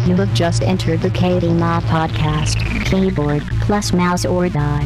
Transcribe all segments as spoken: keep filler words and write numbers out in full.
You have just entered the K D Mod podcast. Keyboard plus mouse or die.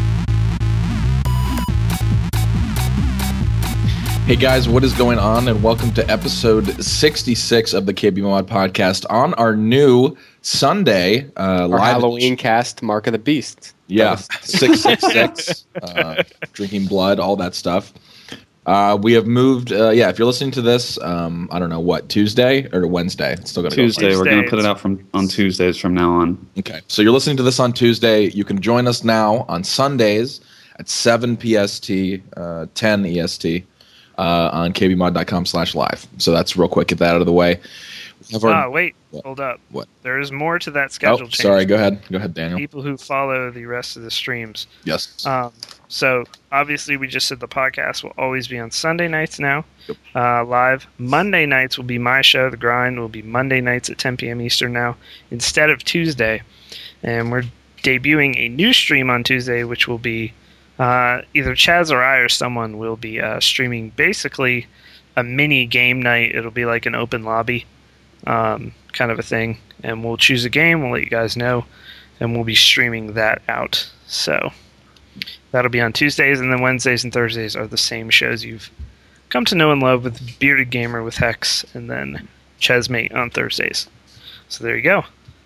Hey guys, what is going on? And welcome to episode sixty-six of the K B Mod podcast on our new Sunday uh, our live Halloween cast, Mark of the Beast. Yeah, six six six, uh, drinking blood, all that stuff. Uh, we have moved. Uh, yeah, if you're listening to this, um, I don't know what Tuesday or Wednesday. It's still going to go. Tuesday. We're going to put it out from on Tuesdays from now on. Okay, so you're listening to this on Tuesday. You can join us now on Sundays at seven P S T, uh, ten E S T. Uh, on k b mod dot com slash live. So that's real quick. Get that out of the way. Ah, our, wait. What? Hold up. What? There is more to that schedule oh, change. Sorry. Go ahead. Go ahead, Daniel. People who follow the rest of the streams. Yes. Um, so obviously we just said the podcast will always be on Sunday nights now. Yep. Uh, live. Monday nights will be my show. The Grind will be Monday nights at ten p.m. Eastern now instead of Tuesday. And we're debuting a new stream on Tuesday, which will be Uh, either Chaz or I or someone will be uh, streaming basically a mini game night. It'll be like an open lobby um, kind of a thing. And we'll choose a game. We'll let you guys know. And we'll be streaming that out. So that'll be on Tuesdays. And then Wednesdays and Thursdays are the same shows you've come to know and love with Bearded Gamer with Hex. And then Chesmate on Thursdays. So there you go.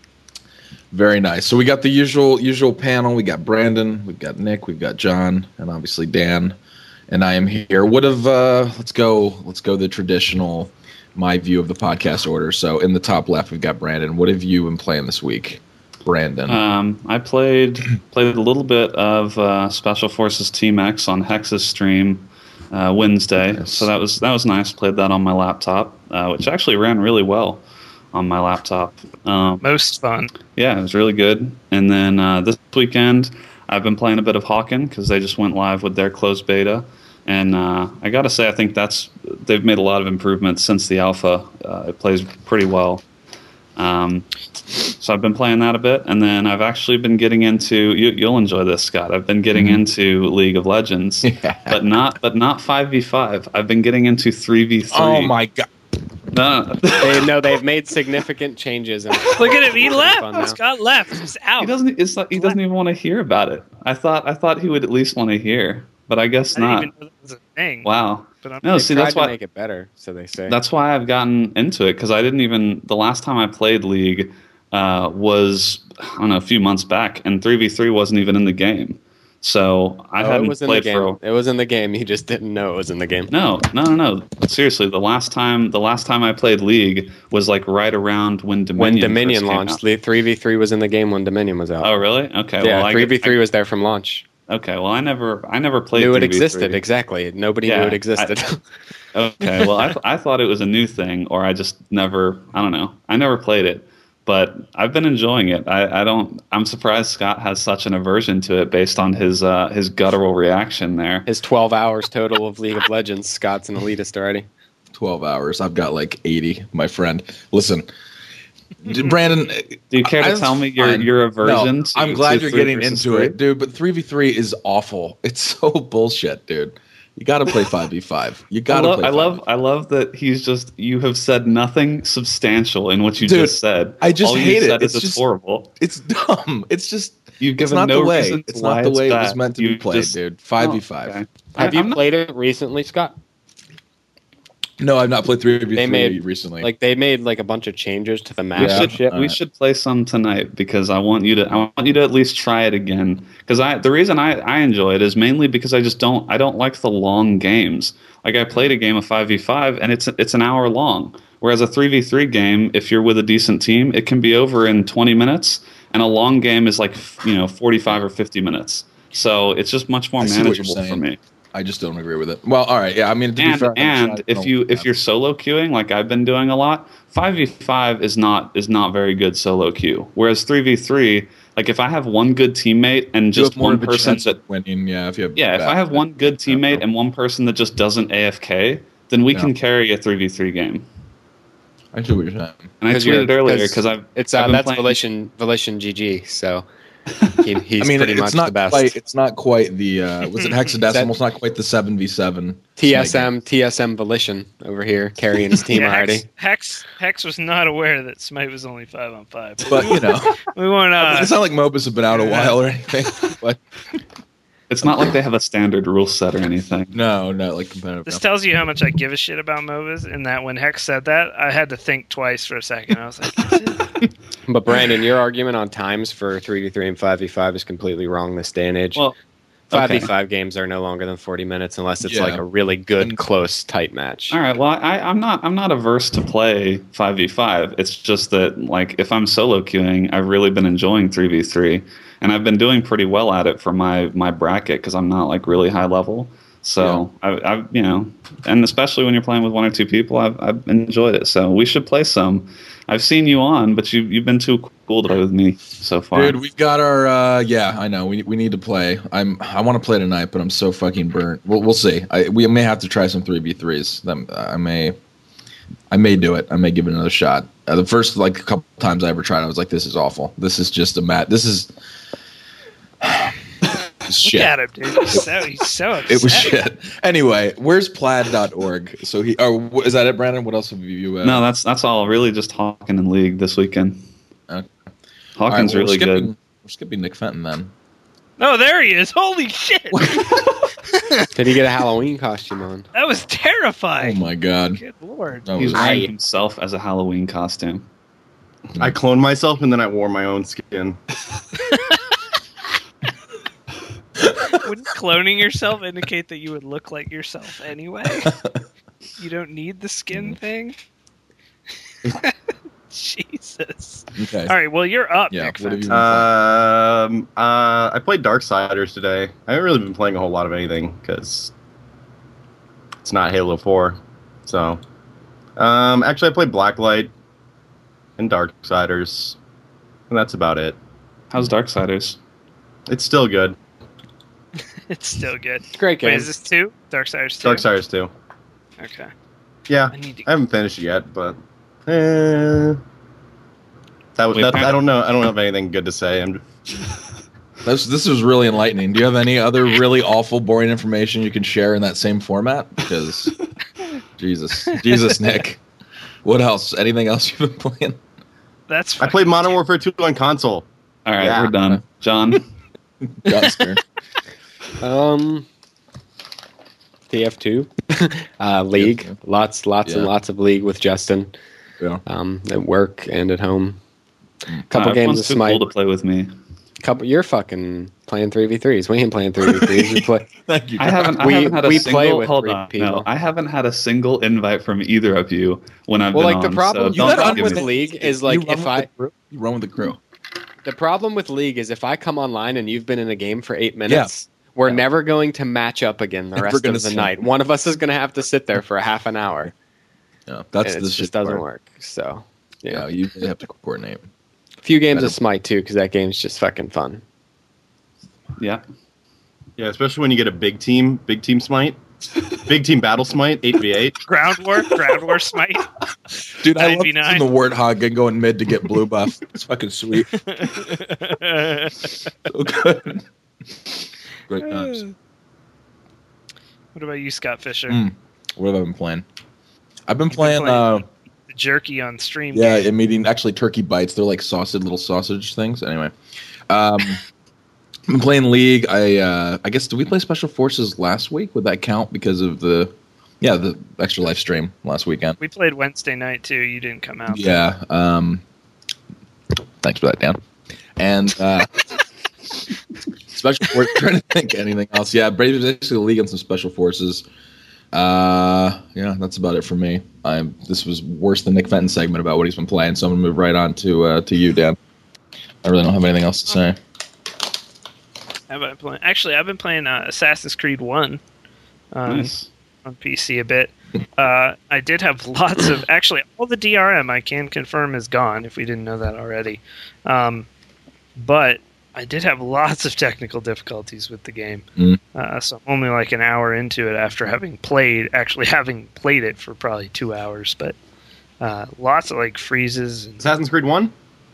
Very nice. So we got the usual usual panel. We got Brandon, we've got Nick, we've got John, and obviously Dan, and I am here. What have uh, let's go let's go the traditional my view of the podcast order. So in the top left we've got Brandon. What have you been playing this week, Brandon? Um, I played played a little bit of uh, Special Forces Team X on Hex's stream uh, Wednesday. Nice. So that was that was nice. Played that on my laptop, uh, which actually ran really well on my laptop. Um, Most fun. Yeah, it was really good. And then uh, this weekend, I've been playing a bit of Hawken because they just went live with their closed beta. And uh, I got to say, I think that's they've made a lot of improvements since the alpha. Uh, it plays pretty well. Um, so I've been playing that a bit. And then I've actually been getting into, you, you'll enjoy this, Scott. I've been getting Mm-hmm. into League of Legends, Yeah. but not but not five v five. I've been getting into three v three. Oh my god. No. They know they've made significant changes. And Look at him. He Fun left. now. Scott left. He's out. He doesn't. It's like, he doesn't even want to hear about it. I thought. I thought he would at least want to hear, but I guess I didn't not. even know that was a thing. Wow. But I'm No, they see, tried that's to why. make it better, so they say. That's why I've gotten into it because I didn't even. The last time I played League uh, was I don't know a few months back, and three v three wasn't even in the game. So I oh, hadn't it was in the played game. for. A, It was in the game. You just didn't know it was in the game. no, no, no, no. Seriously, the last time the last time I played League was like right around when Dominion When Dominion first came launched, out. the three v three was in the game when Dominion was out. Oh, really? Okay. yeah, well, I three v three I- was there from launch. Okay. Well, I never. I never played. Knew it three v three. existed, exactly. Nobody Yeah, knew it existed. Okay, well, I, th- I thought it was a new thing, or I just never, I don't know. I never played it, but I've been enjoying it. I, I don't, I'm surprised Scott has such an aversion to it based on his uh, his guttural reaction there. His twelve hours total of League of Legends. Scott's an elitist already. twelve hours. I've got like eighty, my friend. Listen, Brandon. Do you care to I- tell me your, fine. your aversion? No, to, I'm glad to you're three getting versus into three? it, dude. But three v three is awful. It's so bullshit, dude. You got to play five v five. You I got to love, play. I love, I love that he's just. You have said nothing substantial in what you Dude, just said. I just All hate you it. said It's is just- horrible. It's dumb. It's just. You've It's given not no the way. reason It's why not the way it bad. was meant to be You played, just- dude. Five v Oh, five. okay. Have I- you I'm not- played it recently, Scott? No, I've not played three v three They made recently. like they made like a bunch of changes to the map. We Yeah. and should shit. we Alright. should play some tonight because I want you to I want you to at least try it again because I the reason I, I enjoy it is mainly because I just don't I don't like the long games. Like I played a game of five v five and it's it's an hour long, whereas a three v three game, if you're with a decent team, it can be over in twenty minutes, and a long game is like you know forty-five or fifty minutes. So it's just much more I see what you're manageable for saying. me. I just don't agree with it. Well, all right, yeah. I mean, to be And fair, I'm and sorry, I if don't- you if you're solo queuing like I've been doing a lot, five v five is not is not very good solo queue. Whereas three v three, like if I have one good teammate and you have just more one of a person chance that of winning, yeah. If you have yeah, if bad- I have one good teammate and one person that just doesn't A F K, then we Yeah. can carry a three v three game. I see what you're saying. And I 'Cause tweeted you're- earlier 'cause because I've It's I've uh, been that's playing- Volition Volition G G. So He, he's I mean, pretty it's much not the best. quite. It's not quite the. Uh, was it hexadecimal? That- It's not quite the seven v seven. T S M T S M Volition over here carrying his team Yeah, already. Hex, Hex Hex was not aware that Smite was only five on five. But you know, We won't. Uh, it's not like MOBAs have been out a while or anything. But It's not like they have a standard rule set or anything. no, not like competitive. this no. tells you how much I give a shit about MOBAs, and that when Hex said that, I had to think twice for a second. I was like, is it? But Brandon, your argument on times for three v three and five v five is completely wrong this day and age. Well, five v okay. five games are no longer than forty minutes unless it's Yeah. like a really good, And- close, tight match. All right. Well, I, I'm not. I'm not averse to play five v five. It's just that, like, if I'm solo queuing, I've really been enjoying three v three, and I've been doing pretty well at it for my my bracket because I'm not like really high level. So I, I, you know, and especially when you're playing with one or two people, I've I've enjoyed it. So we should play some. I've seen you on, but you you've been too cool to play with me so far. Dude, we've got our. Uh, yeah, I know. We we need to play. I'm. I want to play tonight, but I'm so fucking burnt. We'll we'll see. I, we may have to try some three v threes. Them. I may. I may do it. I may give it another shot. Uh, the first like couple times I ever tried, I was like, "This is awful. This is just a mat. This is." Shit. Look at him, dude. He's so, he's so upset. It was shit. Anyway, where's plaid dot org? So he. Oh, wh- is that it, Brandon? What else have you? Uh, No, that's that's all. Really, just Hawken in League this weekend. Okay. Hawken's all right, well, really we're skipping, good. We're skipping Nick Fenton then. Oh, there he is. Holy shit. Did he get a Halloween costume on? That was Oh terrifying. my god. Good lord. That He's was- wearing I- himself as a Halloween costume. I cloned myself and then I wore my own skin. Wouldn't cloning yourself indicate that you would look like yourself anyway? You don't need the skin thing? Jesus. Okay. All right, well, you're up, Yeah, Nick what have you- Fenton. Um, uh, I played Darksiders today. I haven't really been playing a whole lot of anything because it's not Halo four. So, um, actually, I played Blacklight and Darksiders, and that's about it. How's Darksiders? It's still good. It's still good. It's a great Wait, game. is this two? Darksiders two? Darksiders two. Okay. Yeah, I need to... I haven't finished it yet, but eh, that was. Wait, That, I don't know. I don't have anything good to say. I'm. This this was really enlightening. Do you have any other really awful, boring information you can share in that same format? Because Jesus, Jesus, Nick. What else? Anything else you've been playing? That's I played Modern Warfare two on console. All right, Yeah. we're done. John, John's turn. Um, T F two, uh, League, T F two. lots, lots, and Yeah. lots of League with Justin. Yeah. Um, at work and at home. Couple uh, games everyone's of too Smite. cool to play with me. Couple, you're fucking playing three v threes. We ain't playing three v threes. We play. Thank you. I haven't. I We- haven't had a we single. play with hold three on. people. No, I haven't had a single invite from either of you when I've Well, been like the on, problem, so the don't problem give with me- League is You like run if with I the crew. You run with the crew. the problem with League is if I come online and you've been in a game for eight minutes, we're never going to match up again the Never rest gonna of the see. night. One of us is going to have to sit there for a half an hour. Yeah, that's and the it shit just doesn't part. work. So Yeah, yeah, you really have to coordinate. a few games Better. of Smite too because that game's just fucking fun. Yeah. Yeah, especially when you get a big team, big team smite, big team battle smite, eight v eight. Ground War, Ground War Smite. Dude, I love nine v nine. using the Warthog and going mid to get blue buff. It's fucking sweet. So good. Great times. What about you, Scott Fisher? Mm. What have I been playing? I've been You've been playing, playing uh, The jerky on stream. yeah, game. I'm eating actually turkey bites. They're like sausage, little sausage things. Anyway, um, I've been playing League. I uh, I guess did we play Special Forces last week? Would that count because of the yeah the extra live stream last weekend? We played Wednesday night too. You didn't come out. Yeah. Um, thanks for that, Dan. And uh, special forces. Trying to think of anything else. Yeah, Braves basically the League and some Special Forces. Uh, yeah, that's about it for me. I this was worse than Nick Fenton's segment about what he's been playing, so I'm gonna move right on to uh, to you, Dan. I really don't have anything else to say. Have I playing? Actually, I've been playing uh, Assassin's Creed One um, Nice. on P C a bit. Uh, I did have lots of actually all the D R M I can confirm is gone. If we didn't know that already, um, but I did have lots of technical difficulties with the game. Mm. Uh, so I'm only like an hour into it after having played, actually having played it for probably two hours. But uh, lots of like freezes. And, Assassin's Creed one.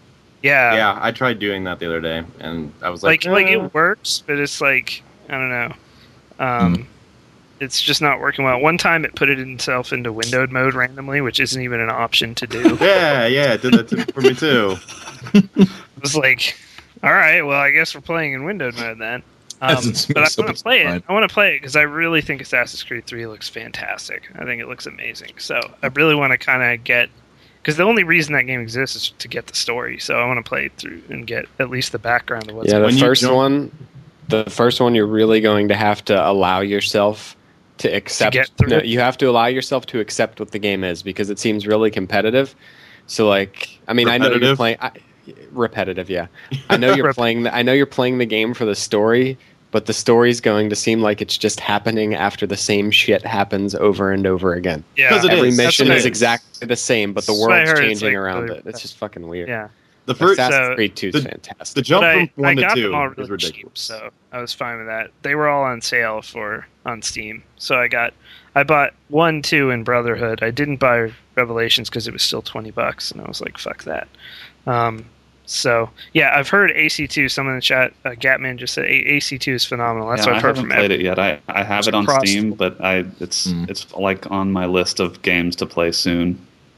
Yeah, Yeah, I tried doing that the other day, and I was like, like like "Eh." it works, but it's like I don't know. Um, Hmm. It's just not working well. One time it put it itself into windowed mode randomly, which isn't even an option to do. Yeah, yeah, it did that to, for me too. It was like, all right, well, I guess we're playing in windowed mode then. Um, As it's but I mixed up, want it's to play fine. it. I want to play it because I really think Assassin's Creed three looks fantastic. I think it looks amazing. So I really want to kind of get, because the only reason that game exists is to get the story. So I want to play it through and get at least the background of what's Yeah, going the When you first jump- one, the first one, you're really going to have to allow yourself to accept. get through no, it? you have to allow yourself to accept what the game is because it seems really competitive. So, like, I mean, I know you're Repetitive? playing I, repetitive. Yeah, I know you're Rep- playing. The, I know you're playing the game for the story, but the story's going to seem like it's just happening after the same shit happens over and over again. Yeah, 'Cause it Every is. That's mission what it is is. exactly the same, but the That's what I world's heard. It's, changing like, around really- it. It's just fucking weird. yeah. The first, Assassin's So, Creed two is the- fantastic. the jump But from I, one I to got two them all is really ridiculous. cheap, so I was fine with that. They were all on sale for on Steam, so I got I bought one, two, and Brotherhood. I didn't buy Revelations because it was still twenty bucks, and I was like, "Fuck that." Um, so yeah, I've heard A C two. Someone in the chat, uh, Gatman just said A- AC two is phenomenal. That's Yeah, what I I've heard haven't from played every- it yet. I, I have It's it on across- Steam, but I it's Mm. it's like on my list of games to play soon.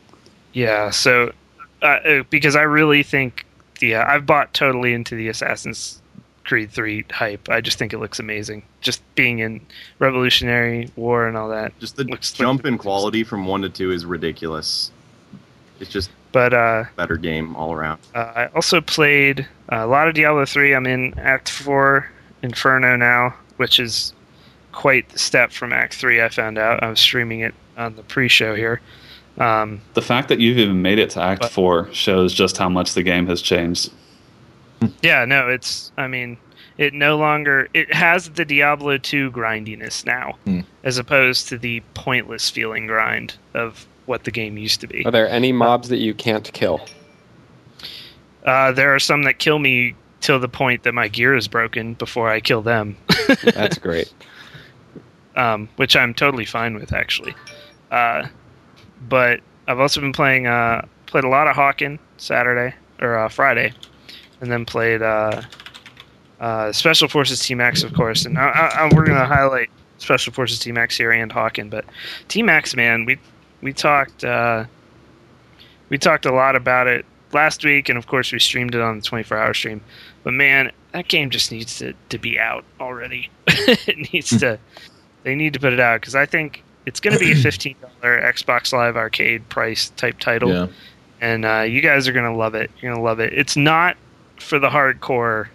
Yeah, so uh, uh, because I really think the uh, I've bought totally into the Assassin's Creed three hype. I just think it looks amazing. Just being in Revolutionary War and all that. Just the Looks like jump the- in quality from one to two is ridiculous. It's just But uh, a better game all around. uh, I also played uh, a lot of Diablo three. I'm in Act four Inferno now, which is quite the step from Act three. I found out. I was streaming it on the pre-show here. Um, The fact that you've even made it to Act But- Four shows just how much the game has changed. Yeah, no, it's. I mean, it no longer. It has the Diablo two grindiness now, Hmm. as opposed to the pointless feeling grind of what the game used to be. Are there any mobs that you can't kill? Uh, there are some that kill me till the point that my gear is broken before I kill them, That's great. um, which I'm totally fine with, actually. Uh, but I've also been playing. Uh, played a lot of Hawken Saturday or uh, Friday, and then played uh, uh, Special Forces T-Max, of course. And I, I, we're going to highlight Special Forces T-Max here and Hawken. But T-Max, man, we we talked uh, we talked a lot about it last week, and of course we streamed it on the twenty-four hour stream. But man, that game just needs to, to be out already. It needs to. They need to put it out because I think it's going to be a fifteen dollar Xbox Live Arcade price type title. Yeah. And uh, you guys are going to love it. You're going to love it. It's not for the hardcore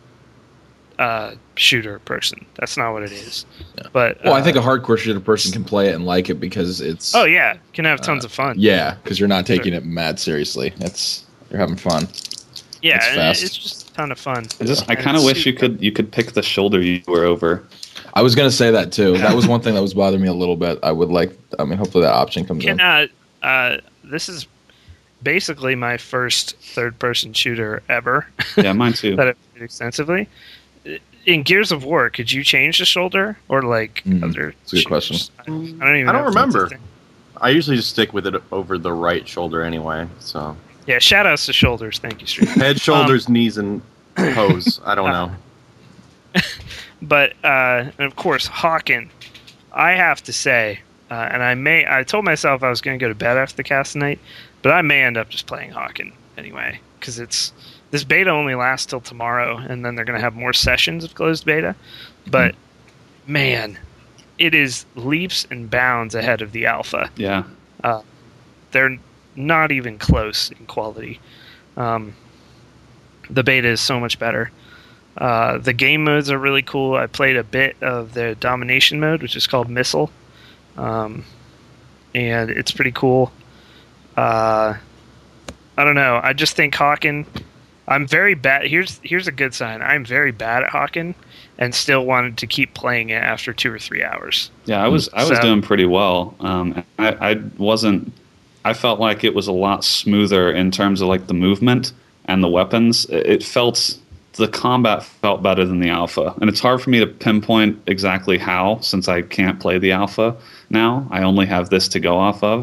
uh, shooter person. That's not what it is. Yeah. But Well, I uh, think a hardcore shooter person can play it and like it because it's oh yeah, can have tons uh, of fun. yeah, because you're not taking it mad seriously. It's you're having fun. yeah, it's and fast. it's just a ton of fun. I just I And kind of it's wish you super- could you could pick the shoulder you were over. I was gonna say that too. That was one thing that was bothering me a little bit. I would like. I mean, hopefully that option comes in. Can uh, uh, this is basically my first third person shooter ever Yeah, mine too. that I've played extensively. In Gears of War, could you change the shoulder or like Mm, other? that's a good question. shooters? I, I don't even. I don't know if that's a remember. thing. I usually just stick with it over the right shoulder anyway. So Yeah, shout outs to shoulders. Thank you, Street. head, shoulders, knees, and toes. I don't know. But uh, and of course, Hawken. I have to say, uh, and I may. I told myself I was going to go to bed after the cast tonight, but I may end up just playing Hawken anyway because it's this beta only lasts till tomorrow, and then they're going to have more sessions of closed beta. But man, it is leaps and bounds ahead of the alpha. Yeah. They're not even close in quality. Um, the beta is so much better. Uh, the game modes are really cool. I played a bit of the domination mode, which is called Missile, um, and it's pretty cool. Uh, I don't know. I just think Hawken. I'm very bad. Here's here's a good sign. I'm very bad at Hawken, and still wanted to keep playing it after two or three hours. Yeah, I was I was So- doing pretty well. Um, I, I wasn't. I felt like it was a lot smoother in terms of like the movement and the weapons. It it felt the combat felt better than the alpha, and it's hard for me to pinpoint exactly how since I can't play the alpha now. I only have this to go off of,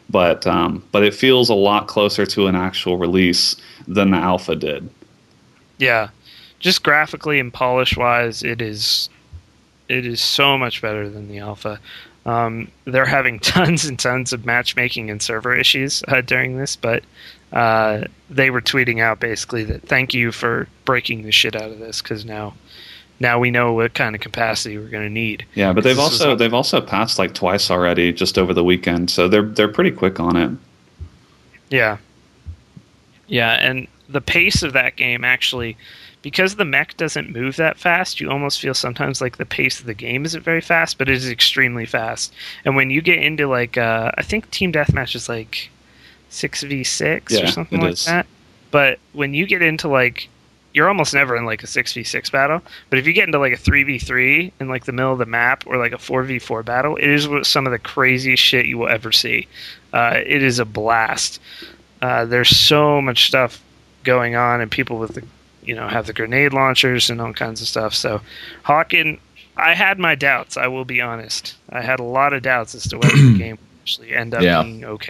but um, but it feels a lot closer to an actual release than the alpha did. Yeah, just graphically and polish wise, it is it is so much better than the alpha. Um, they're having tons and tons of matchmaking and server issues uh, during this, but uh, they were tweeting out basically that thank you for breaking the shit out of this, because now now we know what kind of capacity we're going to need. Yeah, but they've This also is- they've also passed like twice already just over the weekend, so they're they're pretty quick on it. Yeah. Yeah, and the pace of that game actually, because the mech doesn't move that fast, you almost feel sometimes like the pace of the game isn't very fast, but it is extremely fast. And when you get into like, uh, I think Team Deathmatch is like six v six Yeah, or something it like is. that. But when you get into like, you're almost never in like a six v six battle, but if you get into like a three v three in like the middle of the map or like a four v four battle, it is what- some of the craziest shit you will ever see. Uh, it is a blast. Uh, there's so much stuff going on, and people with the, you know, have the grenade launchers and all kinds of stuff. So, Hawken, I had my doubts. I will be honest. I had a lot of doubts as to whether the game would actually end up Yeah. being okay.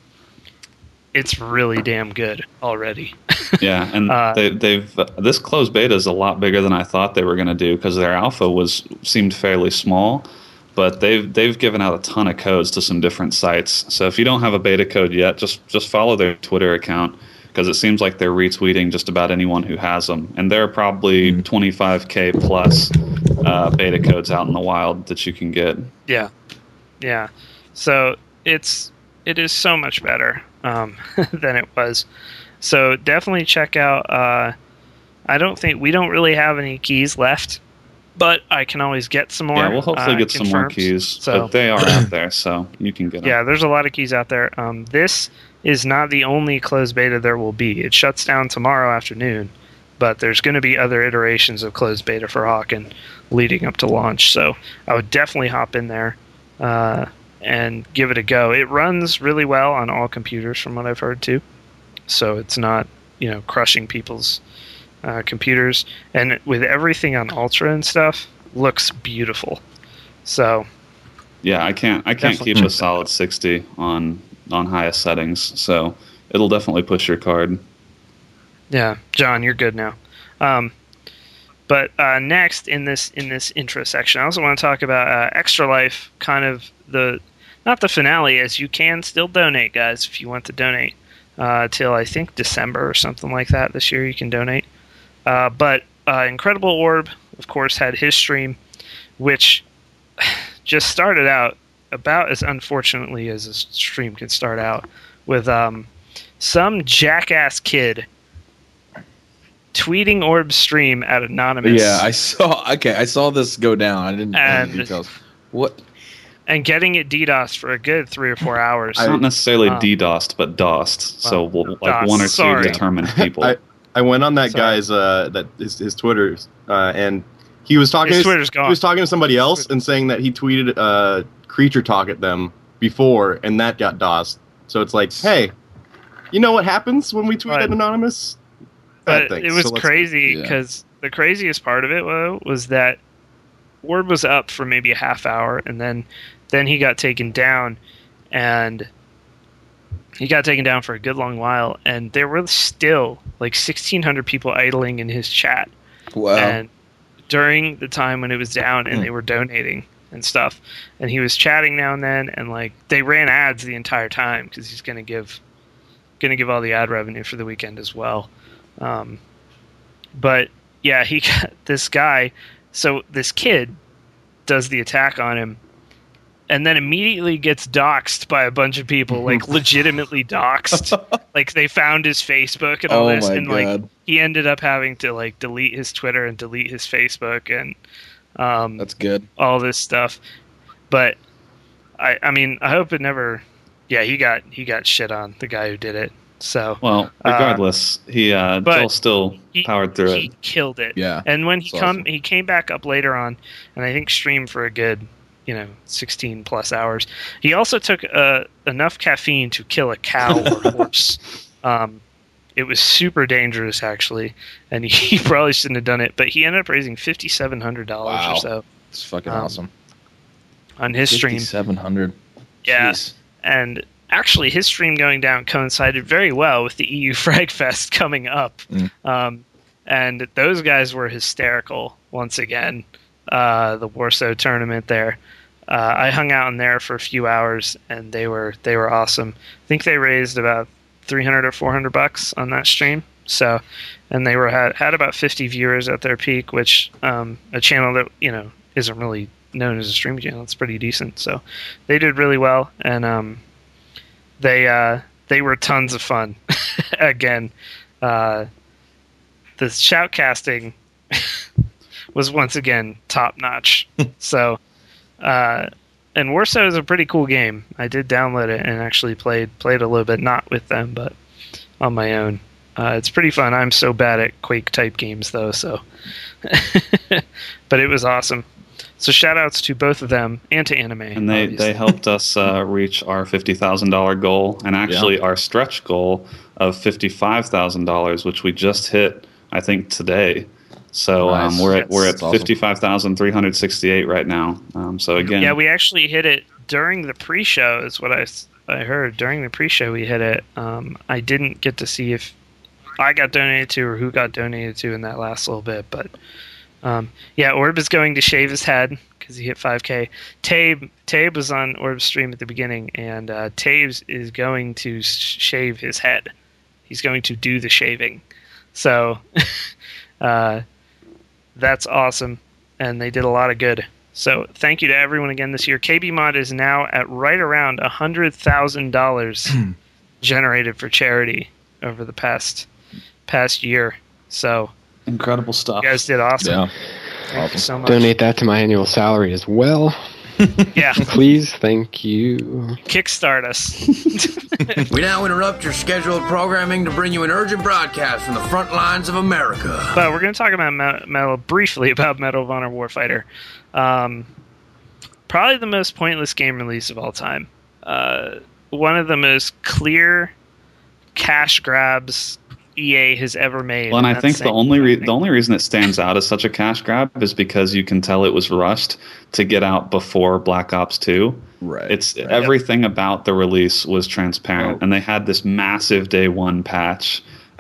It's really damn good already. Yeah, and Uh, they, they've uh, this closed beta is a lot bigger than I thought they were going to do, because their alpha was seemed fairly small, but they've they've given out a ton of codes to some different sites. So if you don't have a beta code yet, just just follow their Twitter account, because it seems like they're retweeting just about anyone who has them, and there are probably twenty-five K plus uh, beta codes out in the wild that you can get. Yeah, yeah. So it's it is so much better um, than it was. So definitely check out. Uh, I don't think we don't really have any keys left, but I can always get some more. Yeah, we'll hopefully uh, get some more confirmed. keys, So but they are out there, so you can get them. yeah, there's a lot of keys out there. Um, this is not the only closed beta there will be. It shuts down tomorrow afternoon, but there's going to be other iterations of closed beta for Hawken leading up to launch. So I would definitely hop in there uh, and give it a go. It runs really well on all computers, from what I've heard too. So it's not, you know, crushing people's uh, computers, and with everything on Ultra and stuff, looks beautiful. So Yeah, I can't I can't Definitely keep check a solid sixty on on highest settings, so it'll definitely push your card. yeah, John, you're good now. Um, but uh, next in this in this intro section, I also want to talk about uh, Extra Life, kind of the not the finale, as you can still donate, guys, if you want to donate uh, till I think December or something like that. This year you can donate. Uh, but uh, Incredible Orb, of course, had his stream, which just started out about as unfortunately as a stream can start out, with um, some jackass kid tweeting Orb's stream at Anonymous. Yeah, I saw. Okay, I saw this go down. I didn't know And- the details. What? and getting it DDoSed for a good three or four hours. It's not necessarily um, DDoSed, but DOSed. so well, we'll, like DOSed, one or two sorry. determined people. I, I went on that Sorry. guy's uh, that his, his Twitter, uh, and he was talking. His to, Twitter's he gone. was talking to somebody else and saying that he tweeted uh, creature talk at them before, and that got DOSed. So it's like, hey, you know what happens when we tweet Right. at anonymous? Bad But things. it was So let's- crazy yeah. because the craziest part of it though, was that Orb was up for maybe a half hour, and then then he got taken down, and he got taken down for a good long while, and there were still like sixteen hundred people idling in his chat. Wow. And during the time when it was down and Hmm. they were donating and stuff, and he was chatting now and then, and like they ran ads the entire time because he's going to give going to give all the ad revenue for the weekend as well. Um, but yeah, he got this guy. So this kid does the attack on him, and then immediately gets doxxed by a bunch of people, like legitimately doxxed. Like they found his Facebook and all Oh this, my and like God. he ended up having to like delete his Twitter and delete his Facebook and um, That's good. all this stuff. But I, I mean, I hope it never. Yeah, he got he got shit on, the guy who did it. So well, regardless, he uh, but Joel still he powered through he it. killed it. Yeah. And when he That's come awesome. he came back up later on, and I think streamed for a good, you know, sixteen plus hours. He also took uh, enough caffeine to kill a cow or horse. Um, it was super dangerous actually, and he probably shouldn't have done it. But he ended up raising fifty seven hundred dollars Wow. or so It's fucking Um, awesome. on his stream. Seven hundred. Yeah. And actually, his stream going down coincided very well with the E U Fragfest coming up. Mm. Um, and those guys were hysterical once again. Uh, the Warsaw tournament there. Uh, I hung out in there for a few hours, and they were they were awesome. I think they raised about three hundred or four hundred bucks on that stream. So, and they were had, had about fifty viewers at their peak, which um, a channel that you know isn't really known as a stream channel. It's pretty decent. So, they did really well, and um, they uh, they were tons of fun. Again, uh, the shoutcasting was once again top notch. So. Uh, and Warsaw is a pretty cool game. I did download it and actually played played a little bit, not with them, but on my own. Uh, it's pretty fun. I'm so bad at Quake type games though, so but it was awesome. So shout outs to both of them and to Anime. And they, obviously. they helped us uh, reach our fifty thousand dollars goal, and actually Yeah. our stretch goal of fifty-five thousand dollars, which we just hit, I think, today. So Nice. um, we're at we're at That's awesome. fifty-five thousand three hundred sixty-eight right now. Um, so again, Yeah, we actually hit it during the pre-show. Is what I, s- I heard during the pre-show. We hit it. Um, I didn't get to see if I got donated to or who got donated to in that last little bit, but um, yeah, Orb is going to shave his head because he hit five K. Tabe Tabe was on Orb's stream at the beginning, and uh, Tabe is going to sh- shave his head. He's going to do the shaving. So. uh, That's awesome, and they did a lot of good. So thank you to everyone again this year. K B Mod is now at right around one hundred thousand dollars generated for charity over the past past year. So incredible stuff. you guys did awesome. Yeah. Thank you so much. Donate that to my annual salary as well. Yeah, Please, thank you. kickstart us. We now interrupt your scheduled programming to bring you an urgent broadcast from the front lines of America. But we're going to talk about Me- Metal briefly about Medal of Honor Warfighter. Um, probably the most pointless game release of all time. Uh, one of the most clear cash grabs E A has ever made. Well, and I that's think the saying only re- something. the only reason it stands out as such a cash grab is because you can tell it was rushed to get out before Black Ops two. Right. It's right. everything about the release was transparent, Oh. and they had this massive day one patch,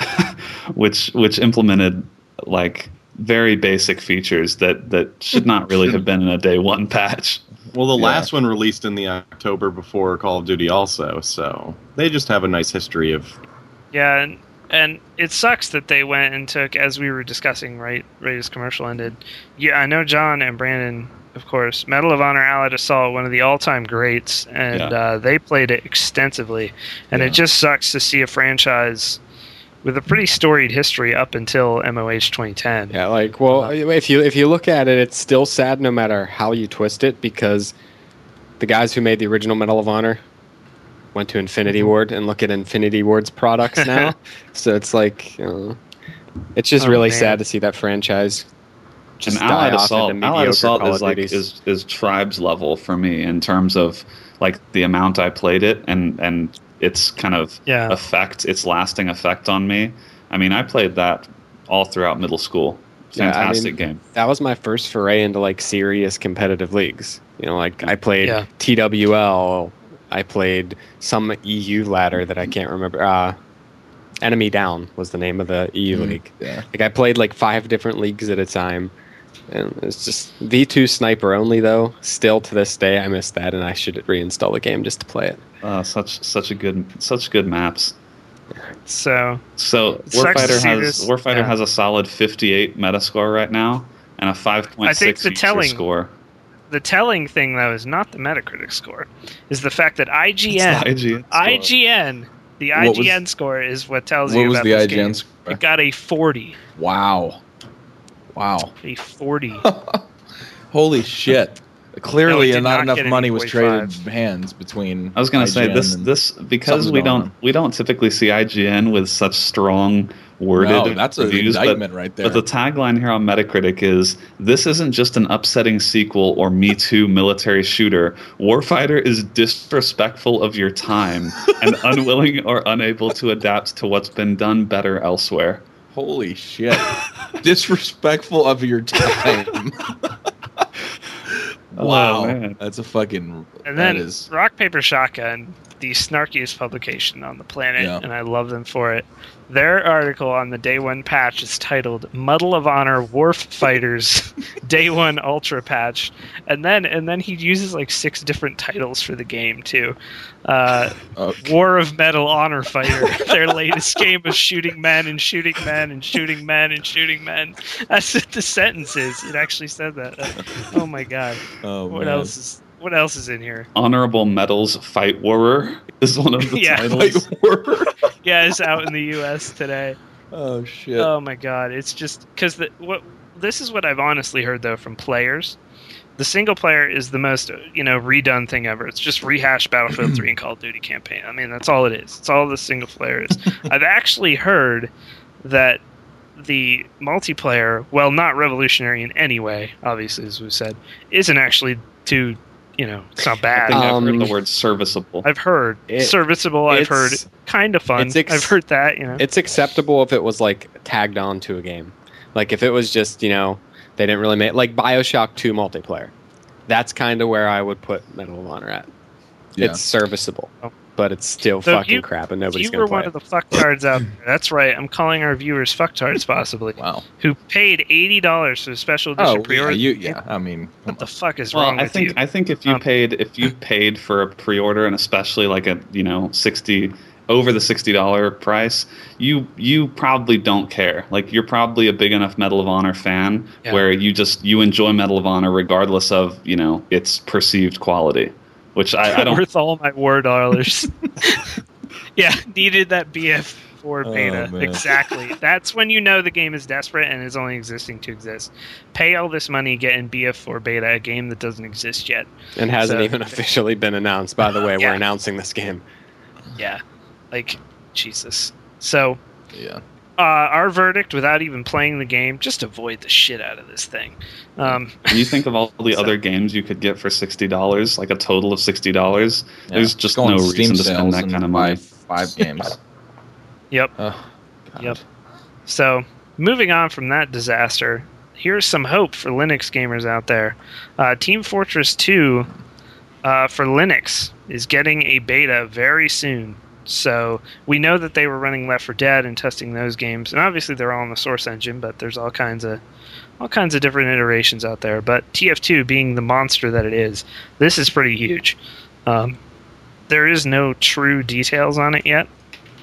which which implemented like very basic features that that should not really have been in a day one patch. Well, the Yeah. last one released in the October before Call of Duty also, so they just have a nice history of... Yeah, and, and it sucks that they went and took, as we were discussing right right as commercial ended. Yeah, I know John and Brandon, of course, Medal of Honor Allied Assault, one of the all-time greats, and Yeah. uh, they played it extensively. And Yeah. it just sucks to see a franchise with a pretty storied history up until M O H twenty ten. Yeah, like, well, if you if you look at it, it's still sad no matter how you twist it, because the guys who made the original Medal of Honor went to Infinity Ward, and look at Infinity Ward's products now. So it's like, you know, it's just Oh, really man. sad to see that franchise just and die Allied off Assault, into Allied mediocre Assault Call is of like Duties. is is tribes level for me in terms of like the amount I played it and and its kind of Yeah. effect, its lasting effect on me. I mean, I played that all throughout middle school. Yeah, I Fantastic mean, game. That was my first foray into like serious competitive leagues. You know, like I played Yeah. T W L, I played some E U ladder that I can't remember. Uh, Enemy Down was the name of the E U Mm, league. yeah. Like I played like five different leagues at a time, and it's just V two sniper only though. Still to this day, I miss that, and I should reinstall the game just to play it. Uh, such such a good such good maps. So, So It sucks to Warfighter see has this- Warfighter yeah. has a solid fifty-eight Metascore right now and a five point I think six the user telling- score. the telling thing, though, is not the Metacritic score, is the fact that I G N, It's the I G N score. I G N, the What was- I G N score is what tells What you was about the this I G N game. score? It got a forty. Wow. Wow. A forty. Holy shit. Clearly, did not not enough get an money was traded forty-five. hands between. I was going to say I G N this and- this because something's we going don't on. we don't typically see I G N with such strong worded No, that's an reviews, indictment but, right there. But the tagline here on Metacritic is, "This isn't just an upsetting sequel or Me Too military shooter. Warfighter is disrespectful of your time and unwilling or unable to adapt to what's been done better elsewhere." Holy shit. Disrespectful of your time. Wow. Oh, man. That's a fucking. And then that is. Rock Paper Shotgun the snarkiest publication on the planet, Yeah. and I love them for it. Their article on the Day One patch is titled "Medal of Honor Warf Fighters Day One Ultra Patch," and then and then he uses like six different titles for the game too. Uh, Okay. War of Medal Honor Fighter, their latest game of shooting men and shooting men and shooting men and shooting men. That's what the sentence is. It actually said that. Uh, oh my god! Oh, What man. else is What else is in here? Honorable Medals Fight Warrior is one of the Yeah. titles. Like, word. Yeah, it's out in the U S today. Oh shit. Oh my god! It's just because the what this is what I've honestly heard though from players. The single player is the most you know redone thing ever. It's just rehashed Battlefield three and Call of Duty campaign. I mean, that's all it is. It's all the single player is. I've actually heard that the multiplayer, well, not revolutionary in any way, obviously, as we said, isn't actually too. You know, it's not I bad. think I've Um, heard the word serviceable. I've heard It- serviceable. I've heard it's- kind of fun. it's ex- I've heard that. You know, It's acceptable if it was like tagged on to a game. Like if it was just, you know, they didn't really make like BioShock two multiplayer. That's kind of where I would put Medal of Honor at. Yeah. It's serviceable, Oh. but it's still So fucking you- crap and nobody's you going were to play one it. of the fucktards out there. That's right. I'm calling our viewers fucktards, possibly, Wow. who paid eighty dollars for the special edition Oh, yeah, pre-order. you, yeah. I mean, What the fuck is Well, wrong I with think you? I think if you Um, paid if you paid for a pre-order and especially like a you know sixty over the sixty dollar price, you you probably don't care. Like you're probably a big enough Medal of Honor fan Yeah. where you just you enjoy Medal of Honor regardless of you know its perceived quality, which I, I don't. Worth all my war dollars. Yeah, needed that B F four Oh, beta. man. Exactly. That's when you know the game is desperate and is only existing to exist. Pay all this money, get in B F four beta, a game that doesn't exist yet. and hasn't so- even officially been announced. By the way, Yeah. we're announcing this game. Yeah. Like, Jesus. So, yeah. uh, our verdict, without even playing the game, just avoid the shit out of this thing. Um, When you think of all the So- other games you could get for sixty dollars, like a total of sixty dollars, there's Yeah. just Go on no Steam reason to spend sales that and kind of buy money. Five games. yep. Oh, God. Yep. So, moving on from that disaster, here's some hope for Linux gamers out there. Uh, Team Fortress two uh, for Linux is getting a beta very soon. So, we know that they were running Left four Dead and testing those games, and obviously they're all on the Source engine, but there's all kinds of all kinds of different iterations out there. But T F two being the monster that it is, this is pretty huge. Um, there is no true details on it yet,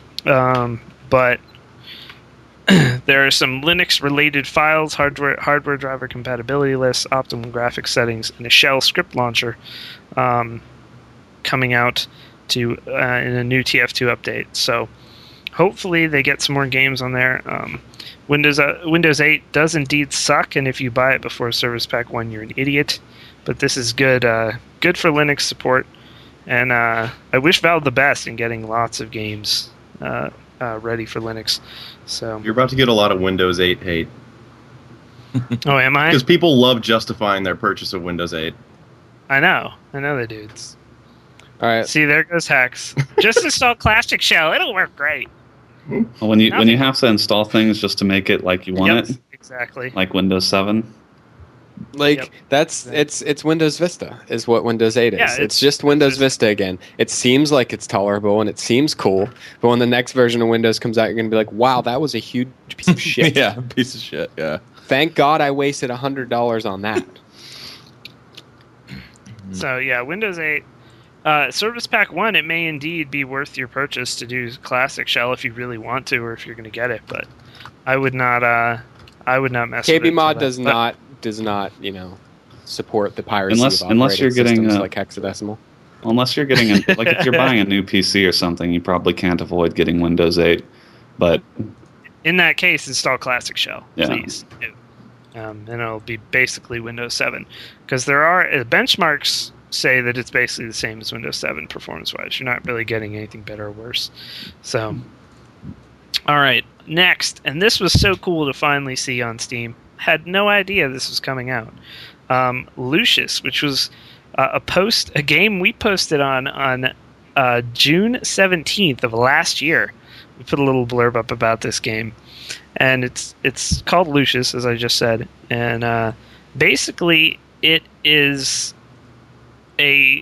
um, but there are some Linux-related files, hardware hardware driver compatibility lists, optimal graphics settings, and a shell script launcher um, coming out to uh, in a new T F two update. So hopefully they get some more games on there. Um, Windows uh, Windows eight does indeed suck, and if you buy it before Service Pack one, you're an idiot. But this is good, uh, good for Linux support, and uh, I wish Valve the best in getting lots of games uh, uh, ready for Linux. So, You're about to get a lot of Windows eight hate. oh, am I? Because people love justifying their purchase of Windows eight. I know, I know they do. It's, All right. see, there goes Hex. Just install Classic Shell; it'll work great. When you when you have to install things just to make it like you want Yep, it, exactly. like Windows seven. Like Yep. that's it's it's Windows Vista is what Windows eight is. Yeah, it's, it's- just Windows Vista again. It seems like it's tolerable and it seems cool, but when the next version of Windows comes out, you're gonna be like, "Wow, that was a huge piece of shit." Yeah, piece of shit. Yeah. Thank God I wasted a hundred dollars on that. So yeah, Windows eight. Uh, Service Pack one, it may indeed be worth your purchase to do Classic Shell if you really want to, or if you're going to get it. But I would not. Uh, I would not mess. K with B it Mod for that. does But- not does not you know support the piracy Unless- of unless operating you're getting, systems uh, like hexadecimal. Unless you're getting a, like if you're buying a new P C or something, you probably can't avoid getting Windows eight. But In that case, install Classic Shell, Yeah. please. do. Um, and it'll be basically Windows seven, because there are uh, benchmarks say that it's basically the same as Windows seven performance-wise. You're not really getting anything better or worse. So, all right, next, and this was so cool to finally see on Steam. Had no idea this was coming out. Um, Lucius, which was uh, a post, a game we posted on on uh, June seventeenth of last year. We put a little blurb up about this game, and it's it's called Lucius, as I just said, and uh, basically it is a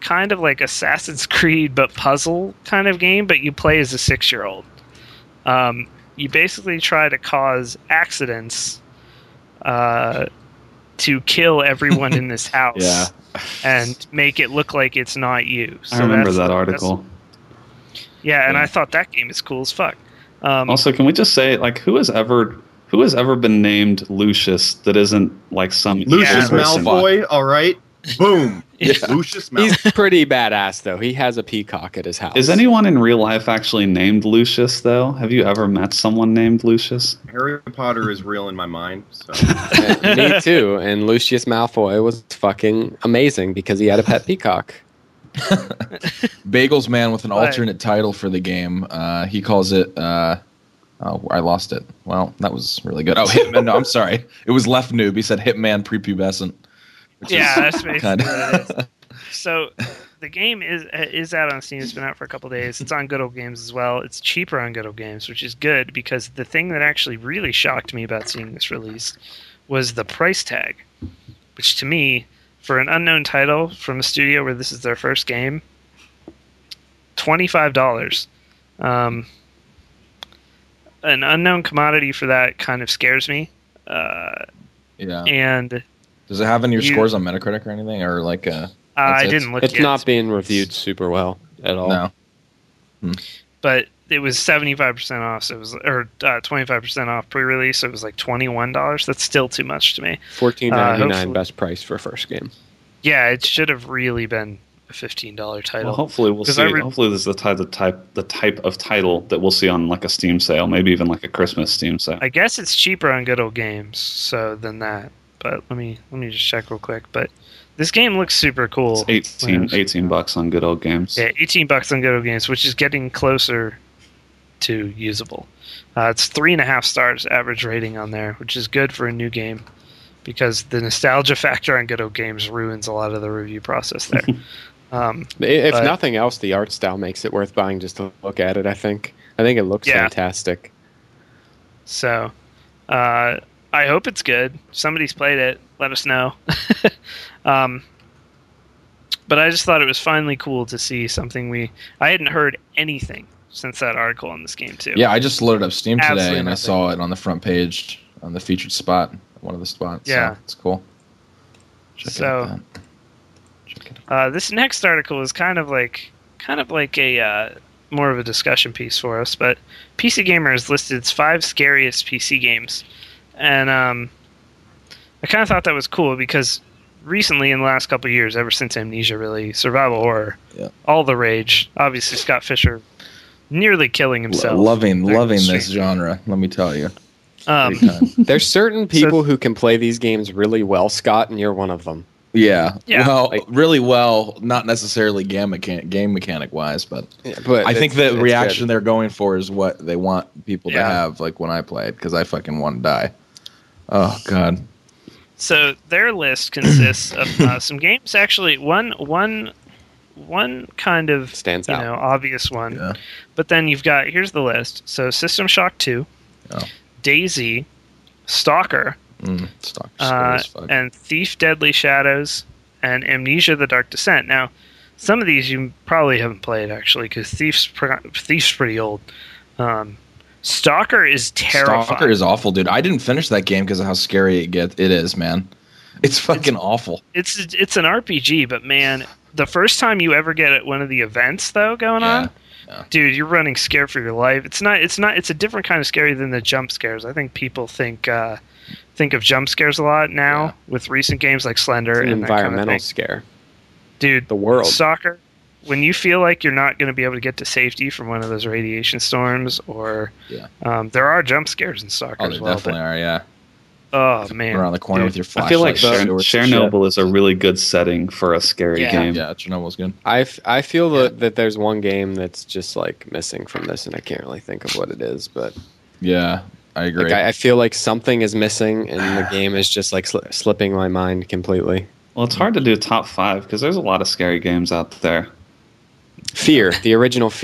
kind of like Assassin's Creed but puzzle kind of game, but you play as a six-year-old. Um, you basically try to cause accidents uh, to kill everyone in this house Yeah. and make it look like it's not you. So I remember that's- that that's- article. Yeah, and Yeah. I thought that game is cool as fuck. Um, Also, can we just say, like, who has ever who has ever been named Lucius that isn't like some Lucius evil person? Malfoy, all right. Boom. Yeah. Lucius Malfoy. He's pretty badass, though. He has a peacock at his house. Is anyone in real life actually named Lucius, though? Have you ever met someone named Lucius? Harry Potter is real in my mind. So Uh, me too. And Lucius Malfoy was fucking amazing because he had a pet peacock. Bagels Man with an But- alternate title for the game. Uh, he calls it. Uh, oh, I lost it. Well, that was really good. Oh, Hitman. No, I'm sorry. It was Left Noob. He said Hitman Prepubescent. which yeah, is that's basically kinda- what it is. So the game is is out on Steam. It's been out for a couple days. It's on Good Old Games as well. It's cheaper on Good Old Games, which is good because the thing that actually really shocked me about seeing this release was the price tag, which to me, for an unknown title from a studio where this is their first game, twenty-five dollars. Um, an unknown commodity for that kind of scares me. Uh, Yeah. and Does it have any of your you- scores on Metacritic or anything, or like? Uh, uh, That's I it. didn't look It's yet. not being reviewed super well at all. no. But it was seventy-five percent off, so it was, or uh, twenty-five percent off pre-release, so it was like twenty-one dollars. That's still too much to me. fourteen ninety nine Uh, hopefully- best price for first game. Yeah, it should have really been a fifteen dollars title. Well, hopefully we'll 'Cause see. I re- hopefully this is the type, the type, the type of title that we'll see on like a Steam sale, maybe even like a Christmas Steam sale. I guess it's cheaper on Good Old Games, so than that. But let me let me just check real quick. But this game looks super cool. It's eighteen, When- eighteen bucks on Good Old Games. Yeah, eighteen bucks on Good Old Games, which is getting closer to usable. Uh, it's three and a half stars average rating on there, which is good for a new game because the nostalgia factor on Good Old Games ruins a lot of the review process there. um, I- If But- nothing else, the art style makes it worth buying just to look at it. I think. I think it looks Yeah. fantastic. so uh, I hope it's good. Somebody's played it. Let us know. um, but I just thought it was finally cool to see something we I hadn't heard anything since that article on this game too. Yeah, I just loaded up Steam today Absolutely and I nothing. saw it on the front page on the featured spot, one of the spots. Yeah. so it's cool. Check So- it out. man. Check it out. Uh, this next article is kind of like kind of like a uh, more of a discussion piece for us, but P C Gamer has listed its five scariest P C games, and um, I kind of thought that was cool because recently, in the last couple of years, ever since Amnesia, really survival horror, Yeah. all the rage. Obviously, Scott Fisher nearly killing himself. Lo- loving, during loving the this stream. genre. Let me tell you. Um, Every time. There's certain people who can play these games really well, Scott, and you're one of them. Yeah. Yeah. Well, Like- really well, not necessarily game mechanic, game mechanic wise, but Yeah, but I think it's- the it's reaction good. they're going for is what they want people to Yeah. have, like when I played, because I fucking want to die. Oh God. So their list consists of uh, some games. Actually, one one one kind of Stands you out. know obvious one, Yeah. but then you've got here's the list. So System Shock two, Oh. DayZ, Stalker, Mm, stock uh, as fuck. and Thief: Deadly Shadows, and Amnesia: The Dark Descent. Now, some of these you probably haven't played actually because Thief's pr- Thief's pretty old. Um, Stalker is terrifying. Stalker is awful, dude. I didn't finish that game because of how scary it get. It is, man. It's fucking awful. It's it's an R P G, but man, the first time you ever get at one of the events though going Yeah, on, yeah. dude, you're running scared for your life. It's not it's not it's a different kind of scary than the jump scares. I think people think uh, think of jump scares a lot now Yeah. with recent games like Slender It's an and that kind of environmental thing. scare. Dude, The world. Stalker, when you feel like you're not going to be able to get to safety from one of those radiation storms, or Yeah. um, there are jump scares in Stalker Oh, as they well. definitely but, are. Yeah. oh man, Around the corner dude. with your flashlight. I feel like Cher- shorts and Chernobyl is a really good setting for a scary Yeah. game. shit. Yeah, Chernobyl's good. I, f- I feel that, that there's one game that's just like missing from this, and I can't really think of what it is. But Yeah, I agree. like, I, I feel like something is missing, and the game is just like sli- slipping my mind completely. Well, it's hard to do top five because there's a lot of scary games out there. Fear, the original Fear.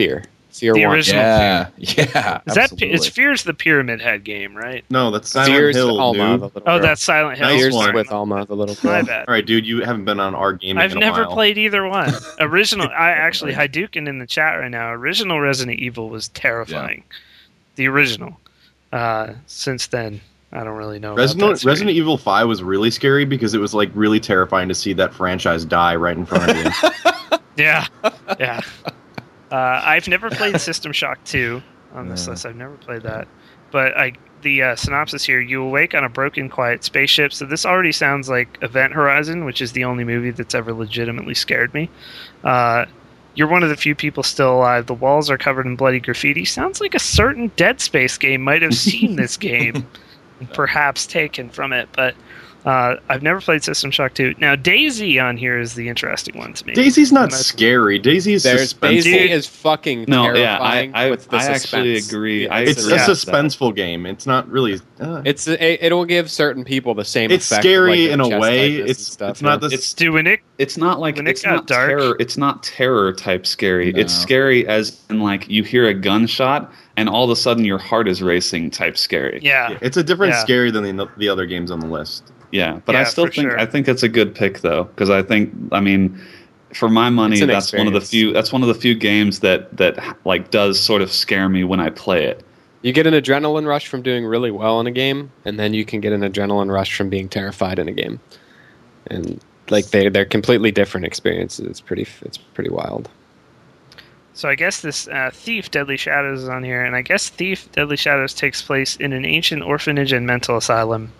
Fear The one. original. Yeah, yeah. Is that absolutely. it's Fear's the Pyramid Head game, right? No, that's Silent Fear's Hill, Alma, dude. the little Oh, girl. that's Silent Hill. Nice Fear's one. with Alma, the little My girl. bad. All right, dude, you haven't been on our game. I've in a never while. played either one. Original, I actually Hadouken in the chat right now. Original Resident Evil was terrifying. The original. Uh, since then, I don't really know. about Resident, that Resident Evil five was really scary because it was like really terrifying to see that franchise die right in front of you. Yeah, yeah. Uh, I've never played System Shock two on this No. list. I've never played that. But I, the uh, synopsis here: you awake on a broken, quiet spaceship. So this already sounds like Event Horizon, which is the only movie that's ever legitimately scared me. Uh, you're one of the few people still alive. The walls are covered in bloody graffiti. Sounds like a certain Dead Space game might have seen this game and perhaps taken from it. But uh, I've never played System Shock two. Now, Daisy on here is the interesting one to me. Daisy's not And that's- scary. Daisy is There's suspenseful. Daisy is fucking No, yeah, terrifying I- I- with the I actually suspense. agree. Yeah, I It's agree a with suspenseful game. It's not really. Uh, It's it, it'll give certain people the same. it's effect of, scary like, in a chest way. tightness and It's stuff, it's not yeah. the. It's Do when it It's not like When it it's got not dark- terror. It's not terror type scary. No. It's scary as in like you hear a gunshot and all of a sudden your heart is racing type scary. yeah. it's a different Yeah. scary than the, the other games on the list. Yeah, but I Yeah, still for think sure. I think it's a good pick though because I think I mean for my money It's an that's one of the experience. few that's one of the few games that that like does sort of scare me when I play it. You get an adrenaline rush from doing really well in a game, and then you can get an adrenaline rush from being terrified in a game. And like they they're completely different experiences. It's pretty it's pretty wild. So I guess this uh, Thief Deadly Shadows is on here, and I guess Thief Deadly Shadows takes place in an ancient orphanage and mental asylum.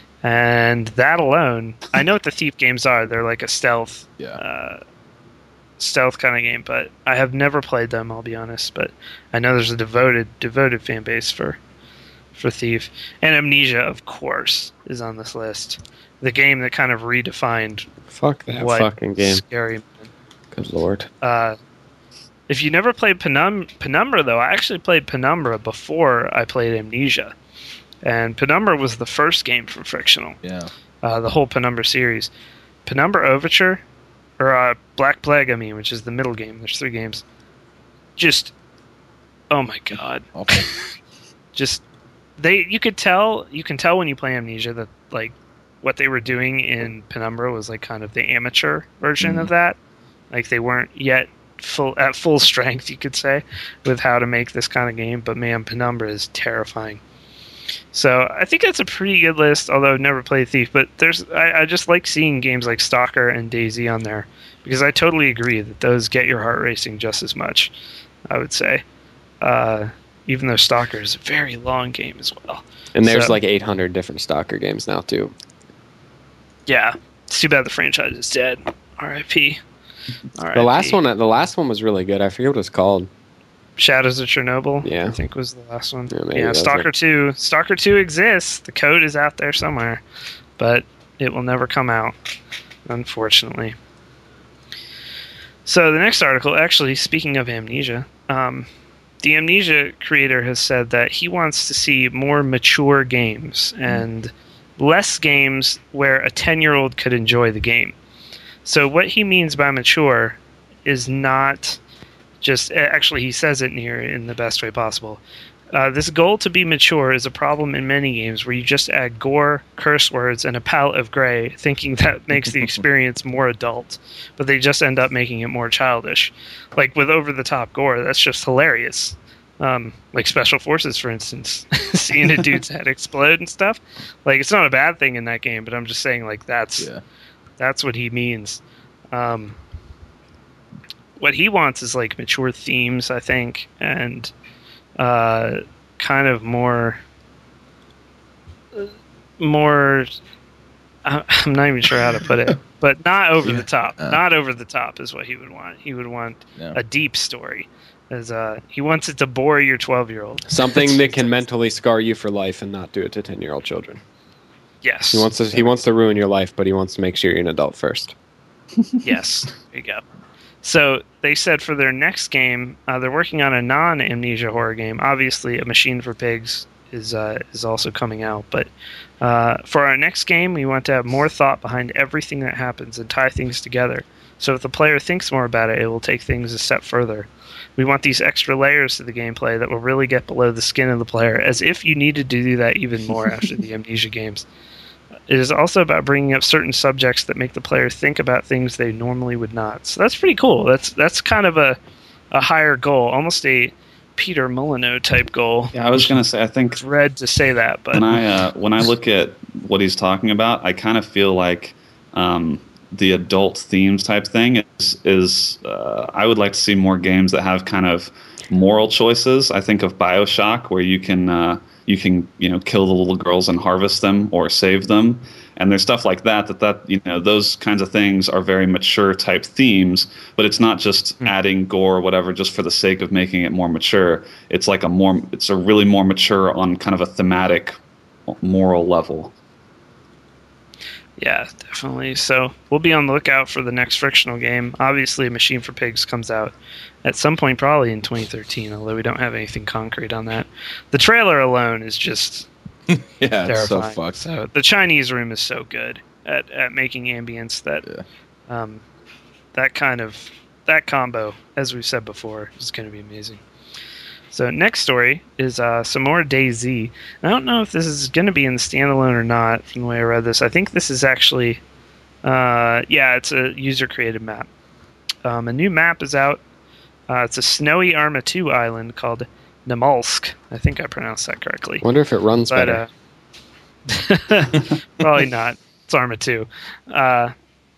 And that alone, I know what the Thief games are. They're like a stealth, Yeah. uh, stealth kind of game, but I have never played them. I'll be honest, but I know there's a devoted, devoted fan base for, for Thief. And Amnesia, of course, is on this list. The game that kind of redefined Fuck that what fucking game. scary. Good lord. Uh, if you never played Penum- Penumbra, though, I actually played Penumbra before I played Amnesia. And Penumbra was the first game from Frictional, Yeah. uh, the whole Penumbra series. Penumbra Overture, or uh, Black Plague, I mean, which is the middle game. There's three games. Just, oh my god. Okay. Just, they, you could tell, you can tell when you play Amnesia that, like, what they were doing in Penumbra was, like, kind of the amateur version Mhm. of that. Like, they weren't yet full at full strength, you could say, with how to make this kind of game. But man, Penumbra is terrifying. So I think that's a pretty good list, although I've never played Thief. But there's I, I just like seeing games like Stalker and Daisy on there because I totally agree that those get your heart racing just as much, I would say. Uh, even though Stalker is a very long game as well. And there's So- like eight hundred different Stalker games now too. Yeah, it's too bad the franchise is dead. R I P The last one the last one was really good. I forget what it's called. Shadows of Chernobyl, Yeah. I think was the last one. Yeah, Yeah, maybe that's Stalker it. two. Stalker two exists. The code is out there somewhere, but it will never come out, unfortunately. So the next article, actually, speaking of Amnesia, um, the Amnesia creator has said that he wants to see more mature games and less games where a ten-year-old could enjoy the game. So what he means by mature is not just actually he says it in here in the best way possible. Uh, this goal to be mature is a problem in many games where you just add gore, curse words, and a palette of gray, thinking that makes the experience more adult, but they just end up making it more childish. Like with over-the-top gore, that's just hilarious. Um, like Special Forces, for instance, seeing a dude's head explode and stuff. Like it's not a bad thing in that game, but I'm just saying like that's Yeah. that's what he means. Um, what he wants is like mature themes, I think, and uh, kind of more, more. I- I'm not even sure how to put it, but not over the top. Uh. Not over the top is what he would want. He would want Yeah. a deep story. As uh, he wants it to bore your twelve year old. Something that can mentally scar you for life and not do it to ten year old children. Yes. He wants to he wants to ruin your life, but he wants to make sure you're an adult first. Yes, there you go. So they said for their next game, uh, they're working on a non-amnesia horror game. Obviously, A Machine for Pigs is uh, is also coming out. But uh, for our next game, we want to have more thought behind everything that happens and tie things together. So if the player thinks more about it, it will take things a step further. We want these extra layers to the gameplay that will really get below the skin of the player, as if you needed to do that even more after the Amnesia games. It is also about bringing up certain subjects that make the player think about things they normally would not. So that's pretty cool. That's that's kind of a, a higher goal, almost a Peter Molyneux type goal. Yeah, I was going to say, I think It's red to say that, but when I uh, when I look at what he's talking about, I kind of feel like um, the adult themes type thing is is uh, I would like to see more games that have kind of moral choices. I think of BioShock, where you can uh, you can you know kill the little girls and harvest them or save them, and there's stuff like that. That that you know those kinds of things are very mature type themes, but it's not just mm. adding gore or whatever just for the sake of making it more mature. It's like a more it's a really more mature on kind of a thematic moral level. Yeah, definitely. So we'll be on the lookout for the next frictional game. Obviously, Machine for Pigs comes out at some point, probably in twenty thirteen, although we don't have anything concrete on that. The trailer alone is just yeah, terrifying. it's so fucked. So the Chinese room is so good at, at making ambience that yeah. um, that kind of that combo, as we've said before, is going to be amazing. So next story is uh, some more DayZ. I don't know if this is going to be in the standalone or not from the way I read this. I think this is actually, uh, yeah, it's a user-created map. Um, a new map is out. Uh, it's a snowy Arma two island called Namalsk. I think I pronounced that correctly. Wonder if it runs but, better. Uh, probably not. It's Arma two. Uh,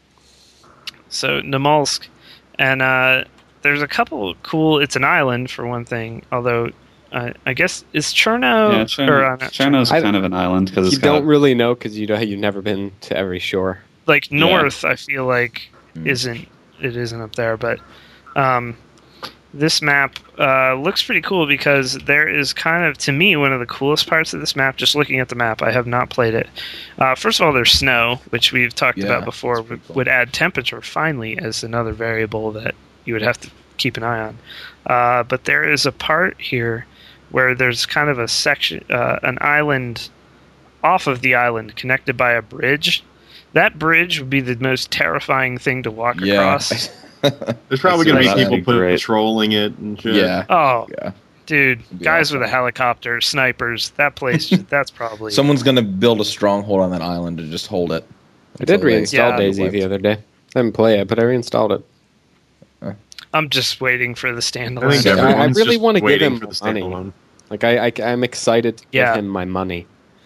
so Namalsk. And... Uh, There's a couple cool. It's an island for one thing. Although, uh, I guess is Cherno. Yeah, Cherno, or, uh, Cherno's I- kind of an island because You it's got, don't really know because you don't, you've never been to every shore. like north. I feel like Mm. isn't it isn't up there, but um, this map uh, looks pretty cool because there is kind of to me one of the coolest parts of this map. Just looking at the map, I have not played it. Uh, first of all, there's snow, which we've talked Yeah, about before. that's pretty Would, cool. would add temperature finally as another variable that you would have to keep an eye on. Uh, but there is a part here where there's kind of a section, uh, an island off of the island connected by a bridge. That bridge would be the most terrifying thing to walk Yeah. across. There's probably That's- going to be that'd people be put, great. patrolling it and shit. yeah. Oh, Yeah. dude, be guys awesome. with a helicopter, snipers, that place, that's probably... Someone's gonna build a stronghold on that island and just hold it. I did until they- reinstall Yeah. DayZ the other day. I didn't play it, but I reinstalled it. I'm just waiting for the I standalone. think I- I everyone's really just wanna give waiting him for the money. standalone. Like I, I I'm excited to Yeah. give him my money.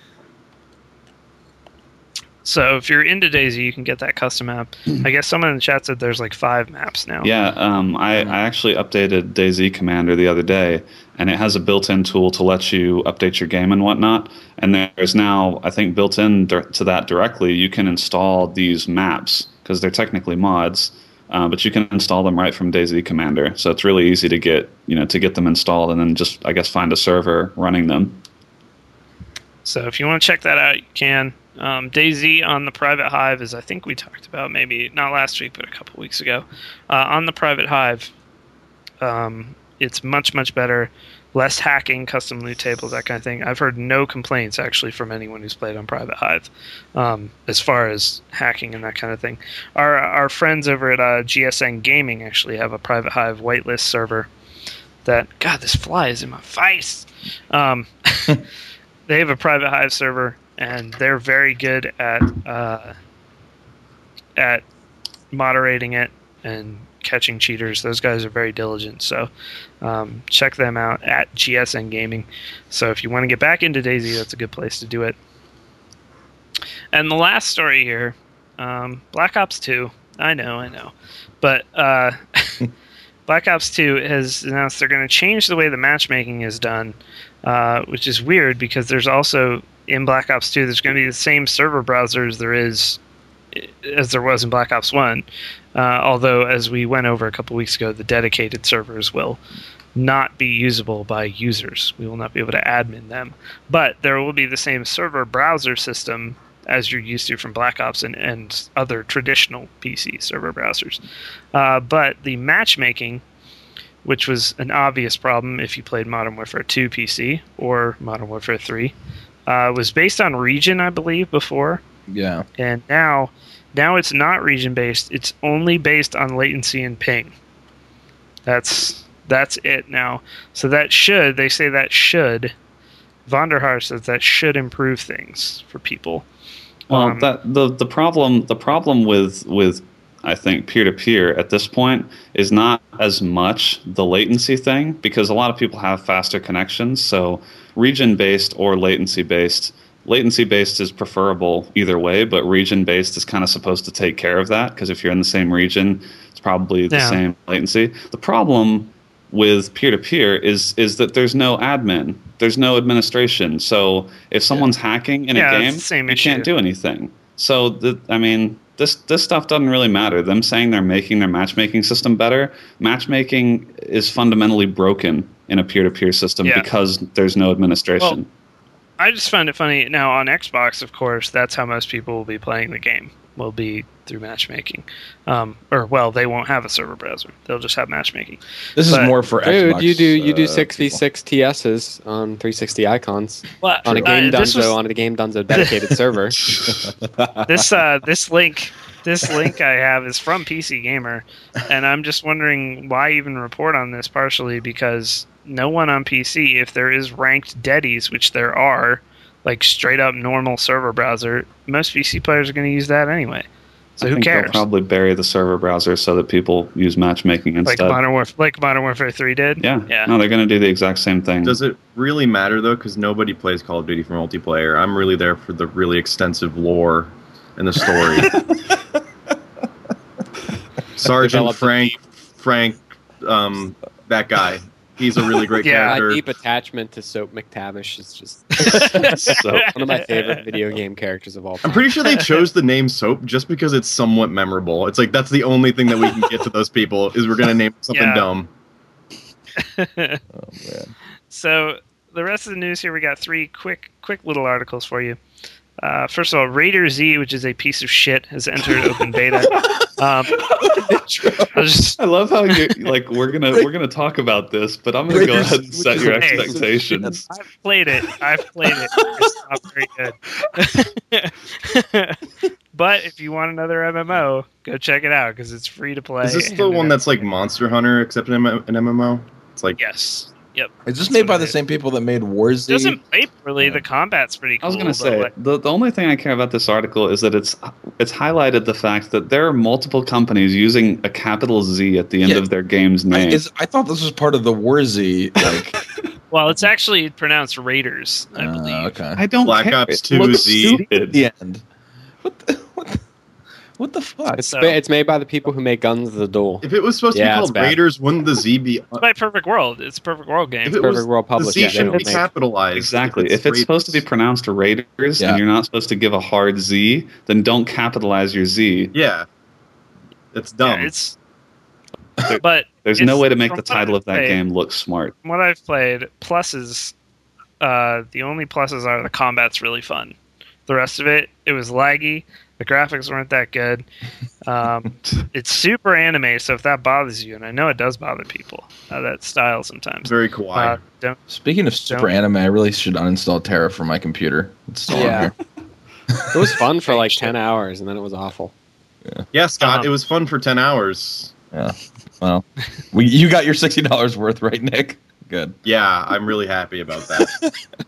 So if you're into DayZ, you can get that custom map. I guess someone in the chat said there's like five maps now. Yeah, um, I, I actually updated DayZ Commander the other day, and it has a built-in tool to let you update your game and whatnot. And there's now, I think, built in dir- to that directly, you can install these maps because they're technically mods, uh, but you can install them right from DayZ Commander. So it's really easy to get, you know, to get them installed and then just, I guess, find a server running them. So if you want to check that out, you can. Um, DayZ on the Private Hive is, I think we talked about maybe not last week, but a couple weeks ago. Uh, on the Private Hive, um, it's much, much better. Less hacking, custom loot tables, that kind of thing. I've heard no complaints, actually, from anyone who's played on Private Hive um, as far as hacking and that kind of thing. Our our friends over at uh, G S N Gaming actually have a Private Hive whitelist server that... God, this fly is in my face! Um, they have a Private Hive server, and they're very good at uh, at moderating it and catching cheaters. Those guys are very diligent, so um, check them out at G S N Gaming. So if you want to get back into DayZ, that's a good place to do it. And the last story here, um, Black Ops two. I know, I know. But uh, Black Ops two has announced they're going to change the way the matchmaking is done, uh, which is weird because there's also, in Black Ops two, there's going to be the same server browser as there is as there was in Black Ops one. Uh, although, as we went over a couple weeks ago, the dedicated servers will not be usable by users. We will not be able to admin them. But there will be the same server browser system as you're used to from Black Ops and, and other traditional P C server browsers. Uh, but the matchmaking, which was an obvious problem if you played Modern Warfare two P C or Modern Warfare three, uh, was based on region, I believe, before. Yeah. And now Now it's not region based. It's only based on latency and ping. That's that's it now. So that should, they say that should, Vonderhaar says that should improve things for people. Well, Um, that the the problem the problem with with I think peer to peer at this point is not as much the latency thing, because a lot of people have faster connections. So region based or latency based. Latency based is preferable either way, but region based is kind of supposed to take care of that, because if you're in the same region, it's probably the Yeah. same latency. The problem with peer to peer is is that there's no admin, there's no administration. So if someone's hacking in Yeah, a it's game, the same you issue. can't do anything. So the, I mean, this this stuff doesn't really matter. Them saying they're making their matchmaking system better, matchmaking is fundamentally broken in a peer to peer system Yeah. because there's no administration. Well, I just find it funny. Now, on Xbox, of course, that's how most people will be playing the game, will be through matchmaking. Um, or, well, they won't have a server browser. They'll just have matchmaking. This But- is more for Dude, Xbox. you do you do uh, six v people. six T Ss on three sixty icons Well, on a uh, Game this Dunzo was- on a Game Dunzo dedicated server. this uh, this link this link I have is from P C Gamer, and I'm just wondering why even report on this, partially because no one on P C, if there is ranked deadies, which there are, like straight up normal server browser, most P C players are going to use that anyway. So I who think cares? they'll probably bury the server browser so that people use matchmaking Like instead. Modern Warfare, like Modern Warfare three did. yeah. yeah. No, they're going to do the exact same thing. Does it really matter though? Because nobody plays Call of Duty for multiplayer. I'm really there for the really extensive lore and the story. Sergeant Develop a Frank, Frank, um, that guy. He's a really great Yeah, My character. deep attachment to Soap McTavish is just So, one of my favorite video game characters of all time. I'm pretty sure they chose the name Soap just because it's somewhat memorable. It's like that's the only thing that we can get to those people is we're gonna name something Yeah. dumb. Oh, man. So the rest of the news here, we got three quick, quick little articles for you. Uh, first of all, Raider Z, which is a piece of shit, has entered open beta. Um, I was just, I love how you like we're gonna we're gonna talk about this, but I'm gonna go ahead and set your Hey. expectations. I've played it. I've played it. It's not very good. But if you want another M M O, go check it out because it's free to play. Is this the and one it- that's like Monster Hunter except an, M- an M M O? It's like Yes. Yep. Is this That's made what by it the is. same people that made War Z? It doesn't play poorly. The combat's pretty cool. I was gonna but, say like, the the only thing I care about this article is that it's it's highlighted the fact that there are multiple companies using a capital Z at the end Yeah. of their game's I, name. is, I thought this was part of the War Z. Like, well, it's actually pronounced Raiders, I uh, believe. okay. I don't Black care. Ops It two looks Z. stupid. The end. What the, what the, what the fuck? It's So- ba- it's made by the people who make Guns of the Duel. if it was supposed to Yeah, be it's called bad. Raiders, wouldn't the Z be? It's by Perfect World. It's a Perfect World game. If it Perfect was, World the Publishing, Z they shouldn't don't be make- capitalized. Exactly. If it's supposed to be pronounced Raiders Yeah. and you're not supposed to give a hard Z, then don't capitalize your Z. yeah, it's dumb. Yeah, it's. But There's it's- no way to make from the what title I've of that played- game look smart. From what I've played, pluses. Uh, the only pluses are the combat's really fun. The rest of it, it was laggy. The graphics weren't that good. Um, it's super anime, so if that bothers you, and I know it does bother people, uh, that style sometimes. Very kawaii. Uh, don't. Speaking of super Don't- anime, I really should uninstall Terra from my computer. It's still Yeah. on here. It was fun for like ten hours, and then it was awful. yeah, Scott, um, it was fun for ten hours. Yeah. Well, we, you got your sixty dollars worth, right, Nick? Good. Yeah, I'm really happy about that.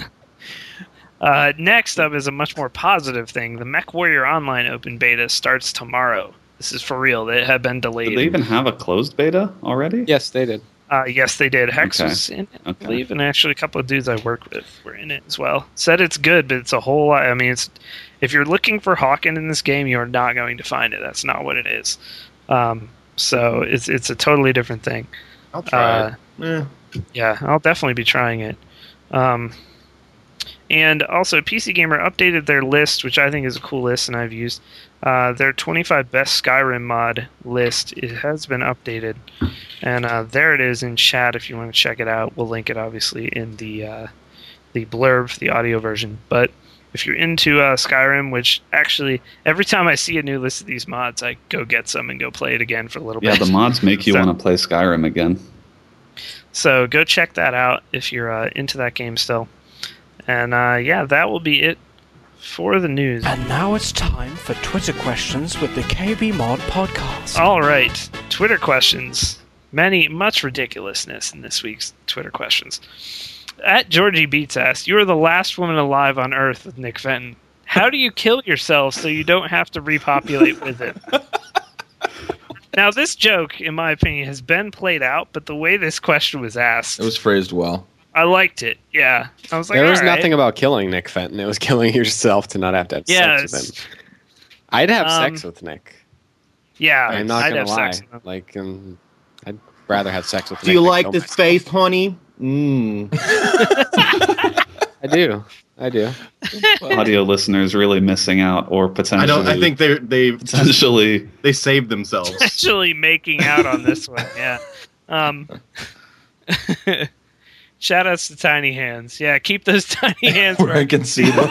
Uh, next up is a much more positive thing. The MechWarrior Online open beta starts tomorrow. This is for real. They have been delayed. Did they even have a closed beta already? Yes, they did. Uh, yes, they did. Hex Okay. was in it, I Okay. believe, and actually a couple of dudes I work with were in it as well. Said it's good, but it's a whole lot. I mean, it's if you're looking for Hawken in this game, you're not going to find it. That's not what it is. Um, so it's it's a totally different thing. I'll try Uh, it. Eh. Yeah, I'll definitely be trying it. Um, and also, P C Gamer updated their list, which I think is a cool list, and I've used. Uh, their twenty-five best Skyrim mod list. It has been updated, and uh, there it is in chat. If you want to check it out, we'll link it obviously in the uh, the blurb, the audio version. But if you're into uh, Skyrim, which actually every time I see a new list of these mods, I go get some and go play it again for a little Yeah, bit. the mods make you So- want to play Skyrim again. So go check that out if you're uh, into that game still. And uh, yeah, that will be it for the news. And now it's time for Twitter questions with the K B Mod podcast. All right, Twitter questions. Many, much ridiculousness in this week's Twitter questions. At Georgie Beats asked, you are the last woman alive on Earth with Nick Fenton. How do you kill yourself so you don't have to repopulate with it? Now, this joke, in my opinion, has been played out, but the way this question was asked... It was phrased well. I liked it, yeah. I was like, there was all right. nothing about killing Nick Fenton. It was killing yourself to not have to have Yeah, sex with him. I'd have um, sex with Nick. Yeah, I'm not I'd gonna have lie. sex with him. Like, um, I'd rather have sex with Do Nick. you than like kill this myself. face, honey? Mmm. I do. I do. Audio listeners really missing out, or potentially. I don't. I think they they potentially they saved themselves. Actually making out on this one, yeah. Um, shout outs to Tiny Hands. Yeah, keep those tiny hands Where I can see them.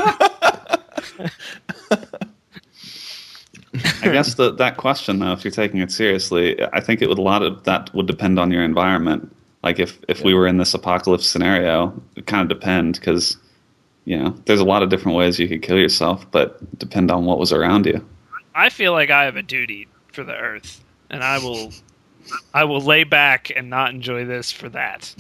I guess the, that question, though, if you're taking it seriously, I think it would a lot of that would depend on your environment. Like if, if we were in this apocalypse scenario, it kind of depend because, you know, there's a lot of different ways you could kill yourself, but depend on what was around you. I feel like I have a duty for the Earth, and I will, I will lay back and not enjoy this for that.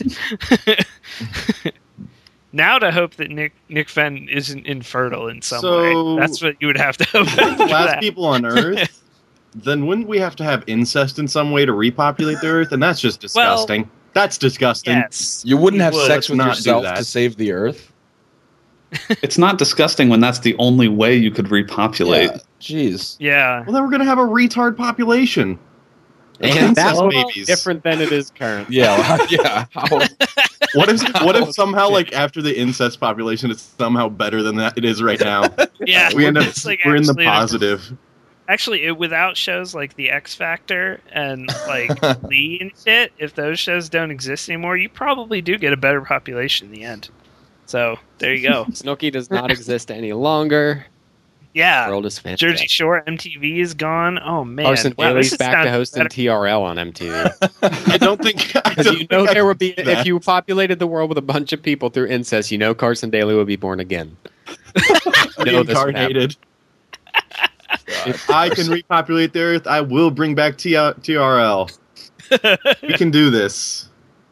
Now to hope that Nick Nick Fenton isn't infertile in some So- way. That's what you would have to hope. the for last that. people on Earth, then wouldn't we have to have incest in some way to repopulate the Earth? And that's just disgusting. that's disgusting. Yes, You wouldn't have would. sex with Let's not do yourself that. to save the Earth? It's not disgusting when that's the only way you could repopulate. Yeah, jeez. Yeah. Well, then we're gonna have a retard population. And Incest that's babies. different than it is currently. Yeah, well, yeah. How, What if what if somehow like after the incest population, it's somehow better than that it is right now? Yeah. We end up It's, like, we're in the actually an- positive. Actually, it, without shows like The X Factor and like Lee and shit, if those shows don't exist anymore, you probably do get a better population in the end. So there you go. Snooki does not exist any longer. The Yeah. world is Jersey fantastic. Shore M T V is gone. Oh man. Carson Wow, Daly's this back to sounds hosting better. T R L on M T V. I don't think I Because don't you know think I there would be, can do that. if you populated the world with a bunch of people through incest, you know Carson Daly would be born again. You know this would happen. Reincarnated. If I can repopulate the Earth, I will bring back T R L. We can do this.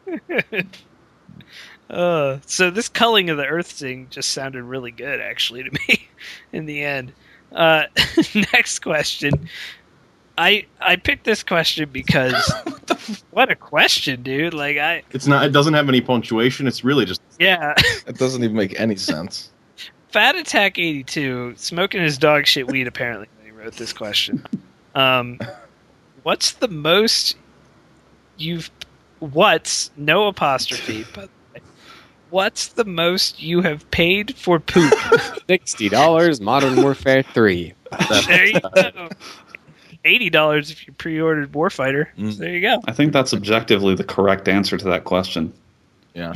Uh, so this culling of the Earth thing just sounded really good, actually, to me. In the end. Uh, next question. I I picked this question because what a question, dude! Like I It's not. It doesn't have any punctuation. It's really just. yeah. it doesn't even make any sense. Fat Attack eighty-two smoking his dog shit weed apparently when he wrote this question. Um, what's the most you've what's no apostrophe but what's the most you have paid for poop? Sixty dollars, Modern Warfare three. There you go. Eighty dollars if you pre-ordered Warfighter. Mm. There you go. I think that's objectively the correct answer to that question. Yeah.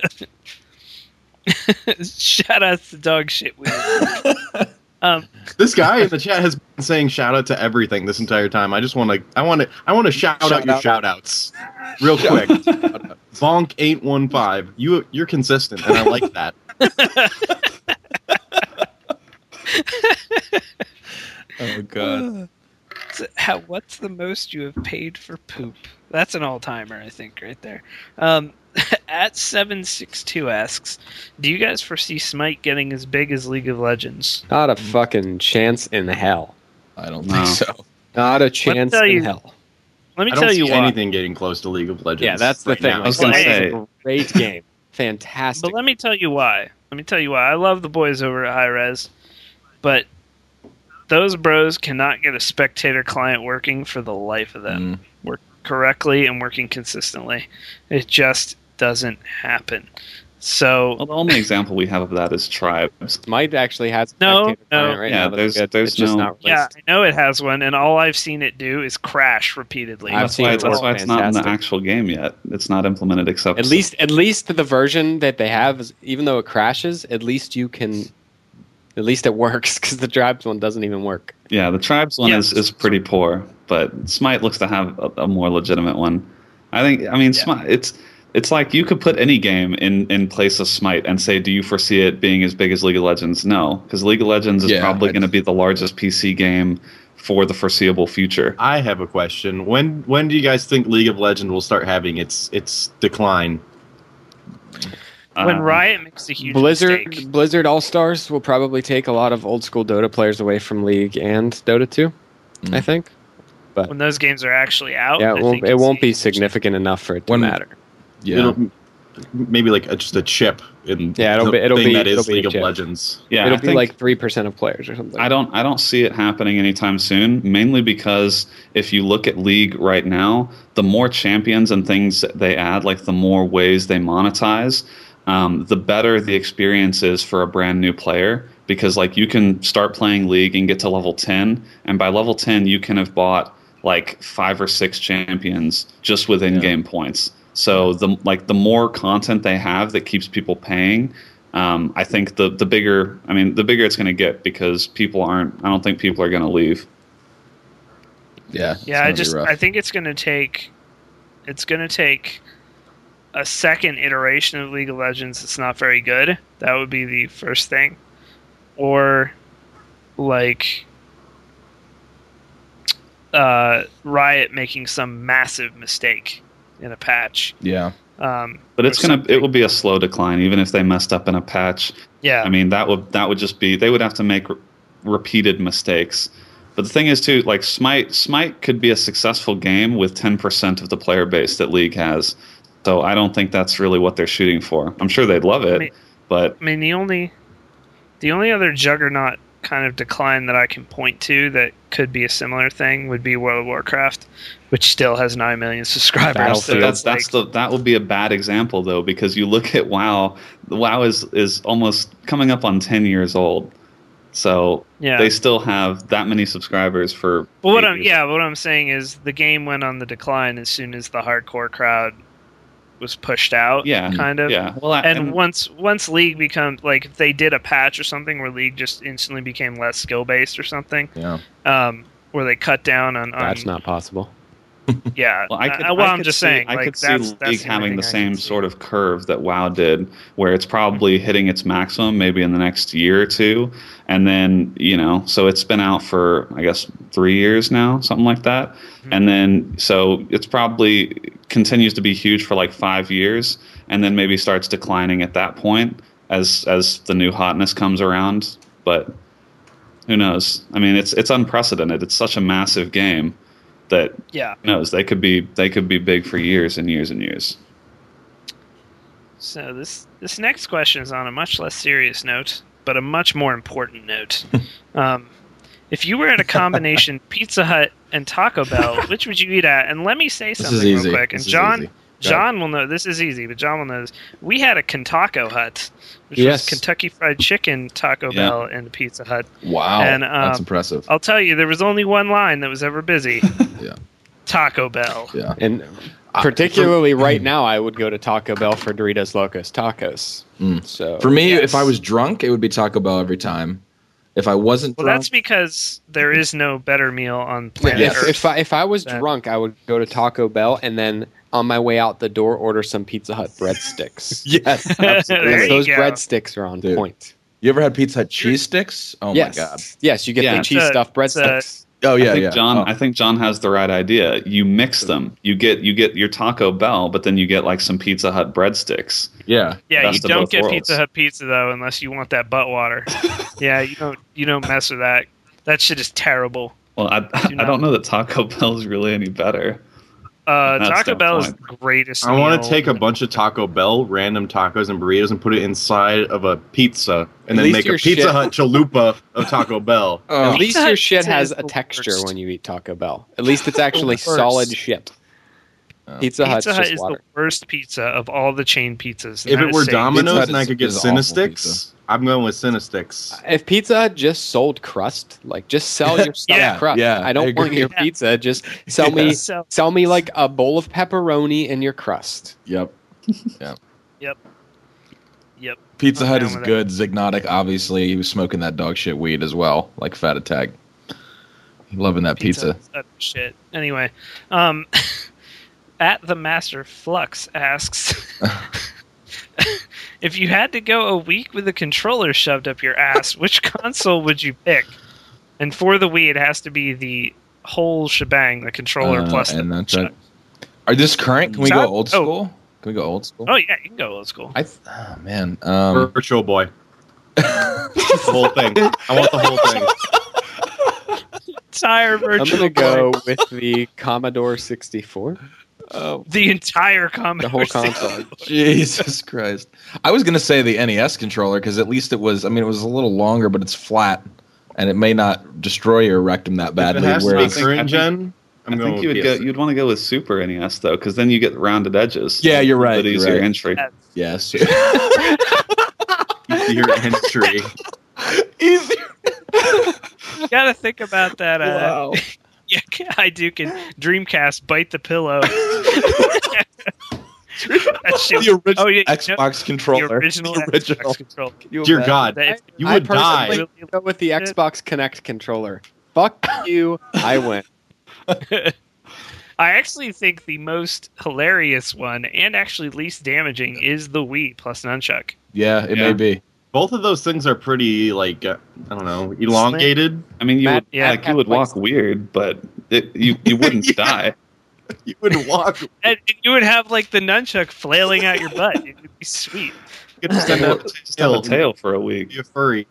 Shout out to dog shit weed. um, This guy in the chat has been saying shout out to everything this entire time. I just want to. I want to. I want to shout, Shout out your out. shout outs, real quick. Bonk eight one five. You you're consistent, and I like that. Oh god. so how, what's the most you have paid for poop? That's an all-timer, I think, right there. Um, at seven six two asks, do you guys foresee Smite getting as big as League of Legends? Not a fucking chance in hell. I don't No. think so. Not a chance tell in you- hell. Let me I don't tell see you why. anything getting close to League of Legends. Yeah, that's the right thing. now. I was gonna Well, say, It's a great game. Fantastic. But let me tell you why. Let me tell you why. I love the boys over at High Res, but those bros cannot get a spectator client working for the life of them. Mm. Work correctly and working consistently. It just doesn't happen. So well, the only example we have of that is Tribes. Might actually has No, spectator no. client right Yeah, now. that's there's- good. there's it's just no- not yeah, released. I know it has one, and all I've seen it do is crash repeatedly. I've That's seen why, it that's work why it's not in the fantastic. actual game yet. It's not implemented except At least, at least the version that they have, is, even though it crashes, at least you can, at least it works because the Tribes one doesn't even work. Yeah, the Tribes one Yeah. is, is pretty poor, but Smite looks to have a, a more legitimate one. I think. I mean, Yeah. Smite. It's It's like you could put any game in, in place of Smite and say, do you foresee it being as big as League of Legends? No, because League of Legends is Yeah, probably it's- going to be the largest P C game for the foreseeable future. I have a question. When when do you guys think League of Legends will start having its its decline? When Um, Riot makes a huge Blizzard mistake. Blizzard All Stars will probably take a lot of old school Dota players away from League and Dota two. I think. When those games are actually out, Yeah, I it won't, think it it's won't a be huge- significant enough for it to When- matter. Yeah. It'll, maybe like a, just a chip in Yeah, it'll the be- it'll thing be- that is it'll be a League of chip. Legends. Yeah, It'll I be think- like three percent of players or something. I don't I don't see it happening anytime soon, mainly because if you look at League right now, the more champions and things that they add, like the more ways they monetize, um, the better the experience is for a brand new player. Because like you can start playing League and get to level ten, and by level ten you can have bought like five or six champions just with in-game points. So the like the more content they have that keeps people paying, um, I think the the bigger I mean the bigger it's going to get because people aren't. I don't think people are going to leave. Yeah. it's Yeah, I gonna be just rough. I think it's going to take it's going to take a second iteration of League of Legends that's not very good. That would be the first thing. Or like uh, Riot making some massive mistake in a patch. Yeah. Um, But it's or gonna something. it will be a slow decline, even if they messed up in a patch. Yeah. I mean that would that would just be they would have to make re- repeated mistakes. But the thing is too, like Smite Smite could be a successful game with ten percent of the player base that League has. So I don't think that's really what they're shooting for. I'm sure they'd love it, I mean- but I mean, the only the only other juggernaut kind of decline that I can point to that could be a similar thing would be World of Warcraft, which still has nine million subscribers. Battlefield. So that's it's that's like, the that would be a bad example though, because you look at WoW. WoW is is almost coming up on ten years old, so yeah. they still have that many subscribers for. Well, what eight I'm years. yeah, what I'm saying is the game went on the decline as soon as the hardcore crowd was pushed out. Yeah, kind of. Yeah, well, I, And, and once once League becomes like if they did a patch or something where League just instantly became less skill based or something, Yeah. um, where they cut down on, on That's not possible. yeah. Well, I could, uh, well I I'm could just see, saying, I like, could see that's, that's League the only having the thing I same can see. sort of curve that WoW did, where it's probably hitting its maximum maybe in the next year or two, and then you know, so it's been out for I guess three years now, something like that, Mm-hmm. and then so it's probably continues to be huge for like five years, and then maybe starts declining at that point as as the new hotness comes around, but. Who knows? I mean, it's it's unprecedented. It's such a massive game that Yeah. who knows? They could be they could be big for years and years and years. So this this next question is on a much less serious note, but a much more important note. um, if you were at a combination Pizza Hut and Taco Bell, which would you eat at? And let me say This is something real easy. quick. This And is John, easy. John will know this is easy, but John will know this. We had a Kentucky Hut, which Yes. was Kentucky Fried Chicken, Taco Yeah. Bell, and Pizza Hut. Wow. And, That's um, impressive. I'll tell you, there was only one line that was ever busy. Yeah. Taco Bell. Yeah. And Uh, particularly right now, I would go to Taco Bell for Doritos Locos Tacos. Mm. So For me, Yes. if I was drunk, it would be Taco Bell every time. If I wasn't Well, drunk, that's because there is no better meal on planet Yes. if, Earth. if I if I was That- drunk, I would go to Taco Bell and then on my way out the door order some Pizza Hut breadsticks. yes, There absolutely. you Those go. breadsticks are on Dude. point. You ever had Pizza Hut cheese sticks? Oh yes, my god. yes, you get Yeah. the cheese stuffed It's a- breadsticks. Oh yeah, I think yeah. John Oh. I think John has the right idea. You mix them. You get you get your Taco Bell, but then you get like some Pizza Hut breadsticks. yeah. Yeah, you Best of don't both get worlds. Pizza Hut pizza though, unless you want that butt water. yeah, you don't you don't mess with that. That shit is terrible. Well, I Do I not- don't know that Taco Bell is really any better. Uh, That's Taco the Bell is point. the greatest. I want meal. to take a bunch of Taco Bell, random tacos and burritos, and put it inside of a pizza, and At then least make a your Pizza shit- Hut chalupa of Taco Bell. Oh, At least Pizza your Hut shit pizza has is a the texture worst. when you eat Taco Bell. At least it's actually worst. solid shit. Pizza Hut's Pizza Hut just is water. the worst pizza of all the chain pizzas. and If that it is were saying- Domino's Pizza Hut and I is- could get is awful Cinesticks, pizza. I'm going with Cinesticks. If Pizza Hut just sold crust, like just sell your stuff Yeah, crust. yeah, I don't I want agree. your Yeah. pizza. Just sell me So- sell me like a bowl of pepperoni and your crust. Yep. Yep. Yep. Pizza I'm Hut down is with that. good. Zignotic, obviously, he was smoking that dog shit weed as well, like Fat Attack. Loving that pizza. Hut's utter shit. Anyway, um, at the Master Flux asks, if you had to go a week with a controller shoved up your ass, which console would you pick? And for the Wii, it has to be the whole shebang, the controller Uh, plus the and that's nunchuck. it. Are this current? Can we go Shot- old oh. school? Can we go old school? Oh, yeah, you can go old school. I th- oh, man. Um, Virtual Boy. the whole thing. I want the whole thing. Entire I'm virtual gonna go boy. with the Commodore sixty-four. Oh, The entire the Commodore whole sixty-four. console. Jesus Christ. I was going to say the N E S controller because at least it was, I mean, it was a little longer, but it's flat and it may not destroy your rectum that If it badly. has to be Whereas, current I think- gen, I'm I going think you with would P S. go. You'd want to go with Super N E S though, because then you get rounded edges. Yeah, you're right, But you're easier right. entry. yes. Easier entry. Easier. You gotta think about that. Uh, Wow. Yeah, I do can Dreamcast bite the pillow. That shit- The original oh, yeah, you know, Xbox controller. The original, The original. Xbox controller. Dear God, That- you I would die. personally go with the Xbox Connect controller. Fuck you. I win. I actually think the most hilarious one and actually least damaging is the Wii plus nunchuck. Yeah, it Yeah. may be. Both of those things are pretty, like, uh, I don't know, elongated. I mean, you Matt, would yeah, like you would Matt walk weird, but it, you you wouldn't Yeah. die. You would walk. You And you would have like the nunchuck flailing out your butt. It would be sweet. could just end up Just have a tail for a week. be a furry.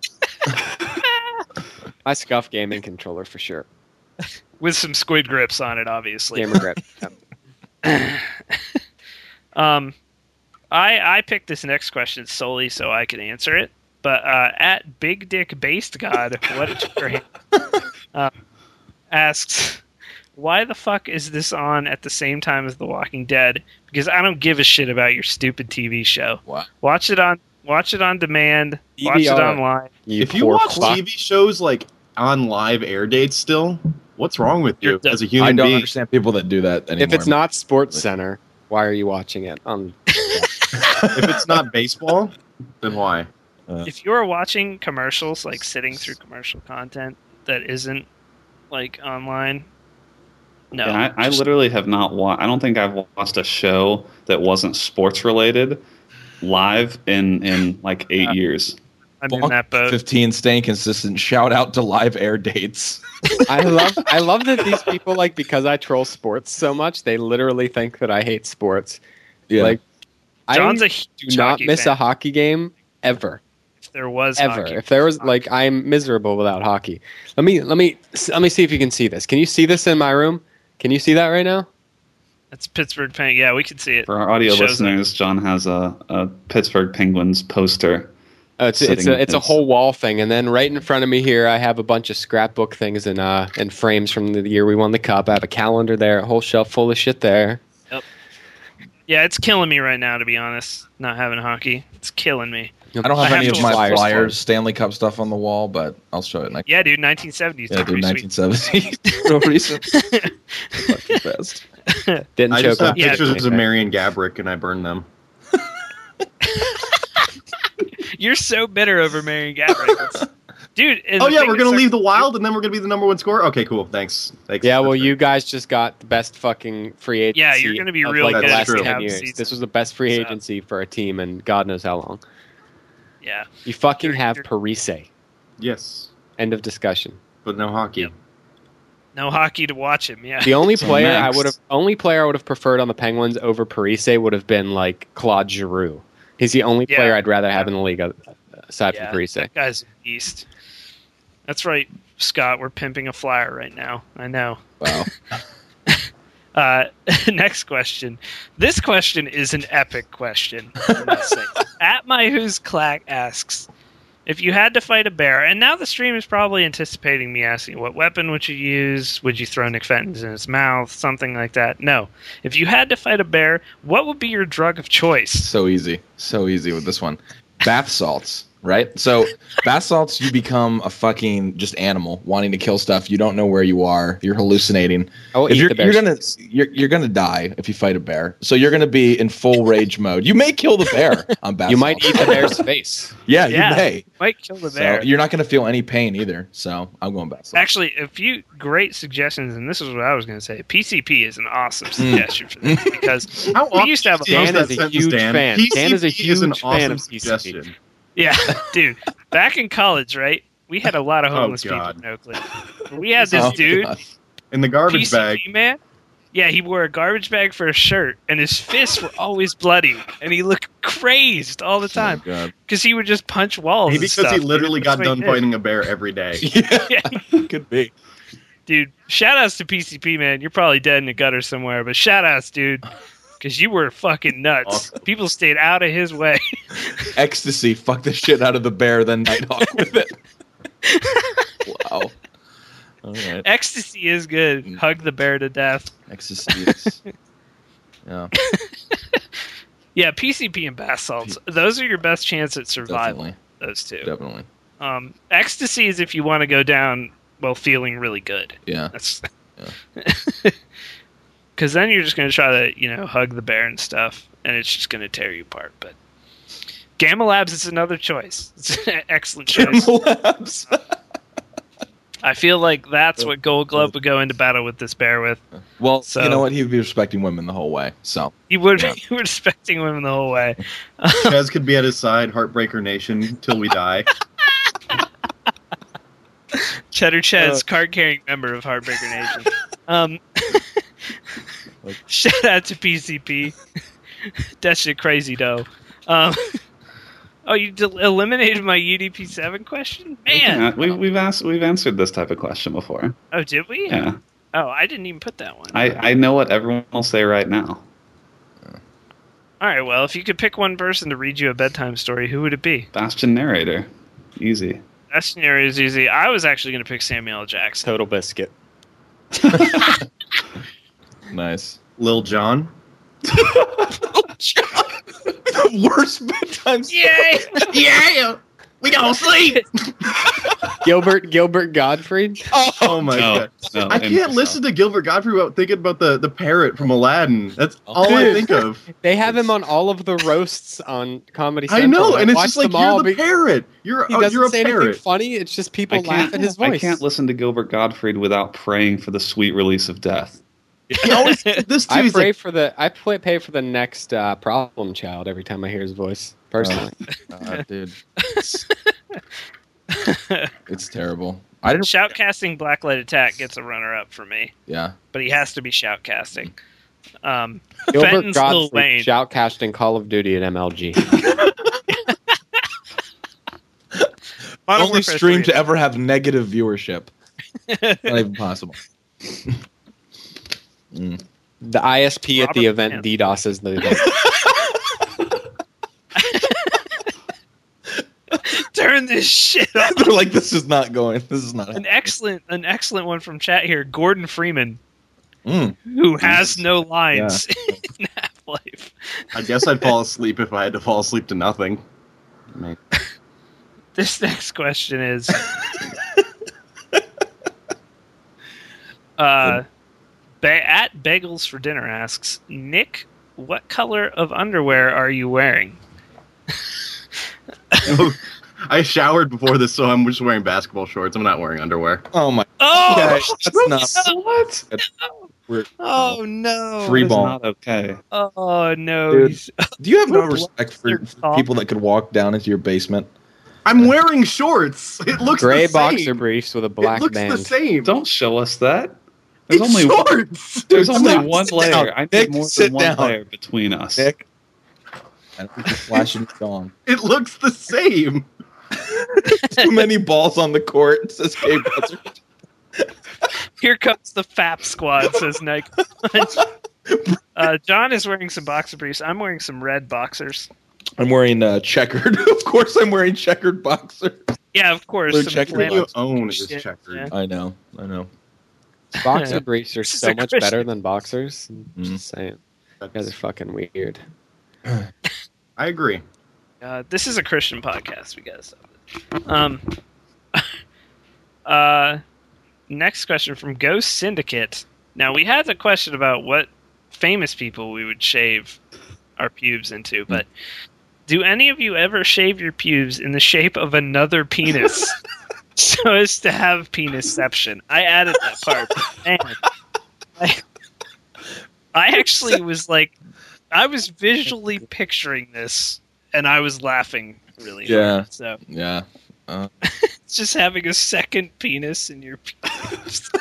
My Scuff gaming controller for sure. With some squid grips on it, obviously. Gamer grip. Yep. Um, I I picked this next question solely so I could answer it. But uh, at Big Dick Based God, what is your hand? Uh, asks, why the fuck is this on at the same time as The Walking Dead? Because I don't give a shit about your stupid T V show. Wow. Watch it on watch it on demand. Watch it D V R. online. You If you poor watch fuck. T V shows, like, on live air dates still, what's wrong with you You're dumb. as a I human don't being? understand people that do that anymore. If it's not Sports Center, why are you watching it? Um, If it's not baseball, then why? If you're watching commercials, like sitting through commercial content that isn't like online, no. Yeah, I, I just- literally have not watched. I don't think I've watched a show that wasn't sports related live in in like eight Yeah. years. I'm in that boat. fifteen staying consistent. Shout out to live air dates. I love I love that these people, like, because I troll sports so much, they literally think that I hate sports. Yeah. Like, John's I a huge do not hockey miss fan. a hockey game ever. If there was Ever. hockey. If there was, like, I'm miserable without hockey. Let me let me let me see if you can see this. Can you see this in my room? Can you see that right now? That's Pittsburgh Penguins. Yeah, we can see it. For our audio Shows listeners, John has a, a Pittsburgh Penguins poster. Oh, it's it's Sitting a it's a against- whole wall thing, and then right in front of me here, I have a bunch of scrapbook things and uh and frames from the year we won the cup. I have a calendar there, a whole shelf full of shit there. Yeah, it's killing me right now, to be honest. Not having hockey, it's killing me. I don't have I any have of to my Flyers Flyers, Stanley Cup stuff on the wall, but I'll show it next. Yeah, dude, nineteen seventies. Yeah, dude, pretty nineteen seventy. Real recent. Fucking best. Didn't I choke just have on Yeah. pictures of Marion Gabrick and I burn them. You're so bitter over Marion Gabrick. That's- Dude, and Oh the yeah, thing we're is, gonna like, leave the Wild and then we're gonna be the number one scorer. Okay, cool. Thanks. Thanks. Yeah, well, That's you guys just got the best fucking free agency. Yeah, you're gonna be of, real like, good the at last free ten agency. years. This was the best free So- agency for a team, and God knows how long. Yeah. You fucking You're- have you're- Parise. yes, End of discussion. but no hockey. Yep. No hockey to watch him. Yeah. The only So player next. I would have, only player I would have preferred on the Penguins over Parise would have been like Claude Giroux. He's the only Yeah. player I'd rather have in the league uh, aside Yeah, from Parise. that guy's a beast. That's right, Scott. We're pimping a Flyer right now. I know. Wow. Uh, next question. This question is an epic question. I must say. At my who's clack asks, if you had to fight a bear, and now the stream is probably anticipating me asking, what weapon would you use? Would you throw Nick Fenton's in his mouth? Something like that. No. If you had to fight a bear, what would be your drug of choice? So easy. So easy with this one. Bath salts. right? So bath salts, you become a fucking just animal wanting to kill stuff. You don't know where you are. You're hallucinating. I will If eat you're, the bear you're gonna face. you're, you're gonna die if you fight a bear. So you're gonna be in full rage mode. You may kill the bear on bath You salts. might eat the bear's face. Yeah, Yeah. you may. Might kill the So bear. you're not gonna feel any pain either. So I'm going bath salts. Actually, a few great suggestions, and this is what I was going to say. P C P is an awesome suggestion for this because How we used to have a often Dan do you is use a that huge Dan? fan. P C P Dan is a is an huge fan awesome of P C P. suggestion. Yeah, dude. Back in college, right? We had a lot of Oh, homeless people God. in Oakland. We had this Oh, dude, God. In the garbage P C P bag. man. Yeah, he wore a garbage bag for a shirt, and his fists were always bloody, and he looked crazed all the Oh, time God. because he would just punch walls. Maybe and because stuff, he dude. literally That's got what done he did. fighting a bear every day. Yeah, Could be. dude. Shout outs to P C P, man. You're probably dead in the gutter somewhere, but shout outs, dude. Because you were fucking nuts. Awesome. People stayed out of his way. Ecstasy. Fuck the shit out of the bear, then Nighthawk with it. Wow. All right. Ecstasy is good. Hug the bear to death. Ecstasy is. Yeah. Yeah, P C P and bath salts. Those are your best chance at survival. Definitely. Those two. Definitely. Um, ecstasy is if you want to go down while feeling really good. Yeah. That's because then you're just going to try to, you know, hug the bear and stuff, and it's just going to tear you apart. But Gamma Labs is another choice. It's an excellent choice. Labs. I feel like that's what Gold Glove would go into battle with this bear with. Well, So- you know what? He would be respecting women the whole way. So He would Yeah. be respecting women the whole way. Chaz could be at his side, Heartbreaker Nation, till we die. Cheddar Ched's Uh. card-carrying member of Heartbreaker Nation. Um, shout out to P C P. That shit crazy, though. Um, oh, you del- eliminated my U D P seven question? Man! Yeah, we, we've asked, we've answered this type of question before. Oh, did we? Yeah, Oh, I didn't even put that one. I, I know what everyone will say right now. All right, well, if you could pick one person to read you a bedtime story, who would it be? Bastion narrator, easy. That scenario is easy. I was actually going to pick Samuel L. Jackson. Total biscuit. nice. Lil Jon. The worst bedtime story. Yay! Yeah! We gonna sleep! Gilbert Gilbert Gottfried. Oh my No, god. no, I and- can't listen to Gilbert Godfrey without thinking about the, the parrot from Aladdin. That's all I Dude. think of. They have him on all of the roasts on Comedy I Central. know, and it's watch just like, them you're all the be- parrot. You're, He uh, doesn't you're a say anything parrot. funny. It's just people I laugh can't, at his voice. I can't listen to Gilbert Gottfried without praying for the sweet release of death. He always this too. I He's pray like, for the I play, pay for the next uh, problem child every time I hear his voice. Personally, Uh, dude. It's, it's terrible. I didn't. Shoutcasting Blacklight Attack gets a runner-up for me, Yeah. but he has to be shoutcasting. Um, Gilbert Fenton's Lil Gottfried Wayne. shoutcasting Call of Duty at M L G. Modern Only Warfare stream three. to ever have negative viewership. Not even possible. Mm. The I S P at the Robert event Plant. DDoSes the event. Turn this shit off. They're like, this is not going. This is not. An excellent, an excellent one from chat here. Gordon Freeman, Mm. who has no lines in Half-Life. I guess I'd fall asleep if I had to fall asleep to nothing. Man. This next question is, uh, ba- at Bagels for Dinner asks, Nick, what color of underwear are you wearing? I showered before this, so I'm just wearing basketball shorts. I'm not wearing underwear. Oh my. Oh, Okay, that's not. What? We're, oh no! Free That is ball. not okay. Oh no! Dude. He's- Do you have no What? respect for Your top? people that could walk down into your basement? I'm wearing shorts. It looks Gray the same. boxer briefs with a It black looks band. the same. Don't show us that. There's It's only one, shorts. there's only Nick, one sit layer. down. I need Nick, more sit than one down. layer between us. Nick. I don't think you're flashing the song. It looks the same. Too many balls on the court. It says K Buzzard. Here comes the F A P squad, says Nike. uh, John is wearing some boxer briefs. I'm wearing some red boxers. I'm wearing uh, checkered. Of course, I'm wearing checkered boxer. Yeah, of course. They're some checkered flannel- You own is Yeah, checkered. yeah. I know. I know. Boxer briefs are This is so a much Christian. better than boxers. I'm Mm. just saying. You guys are fucking weird. I agree. God, this is a Christian podcast. We gotta stop it. Um. uh, next question from Ghost Syndicate. Now we had a question about what famous people we would shave our pubes into, but do any of you ever shave your pubes in the shape of another penis so as to have penisception? I added that part. Man, I, I actually was like, I was visually picturing this, and I was laughing really Yeah. hard. So Yeah. Uh, it's just having a second penis in your pubes.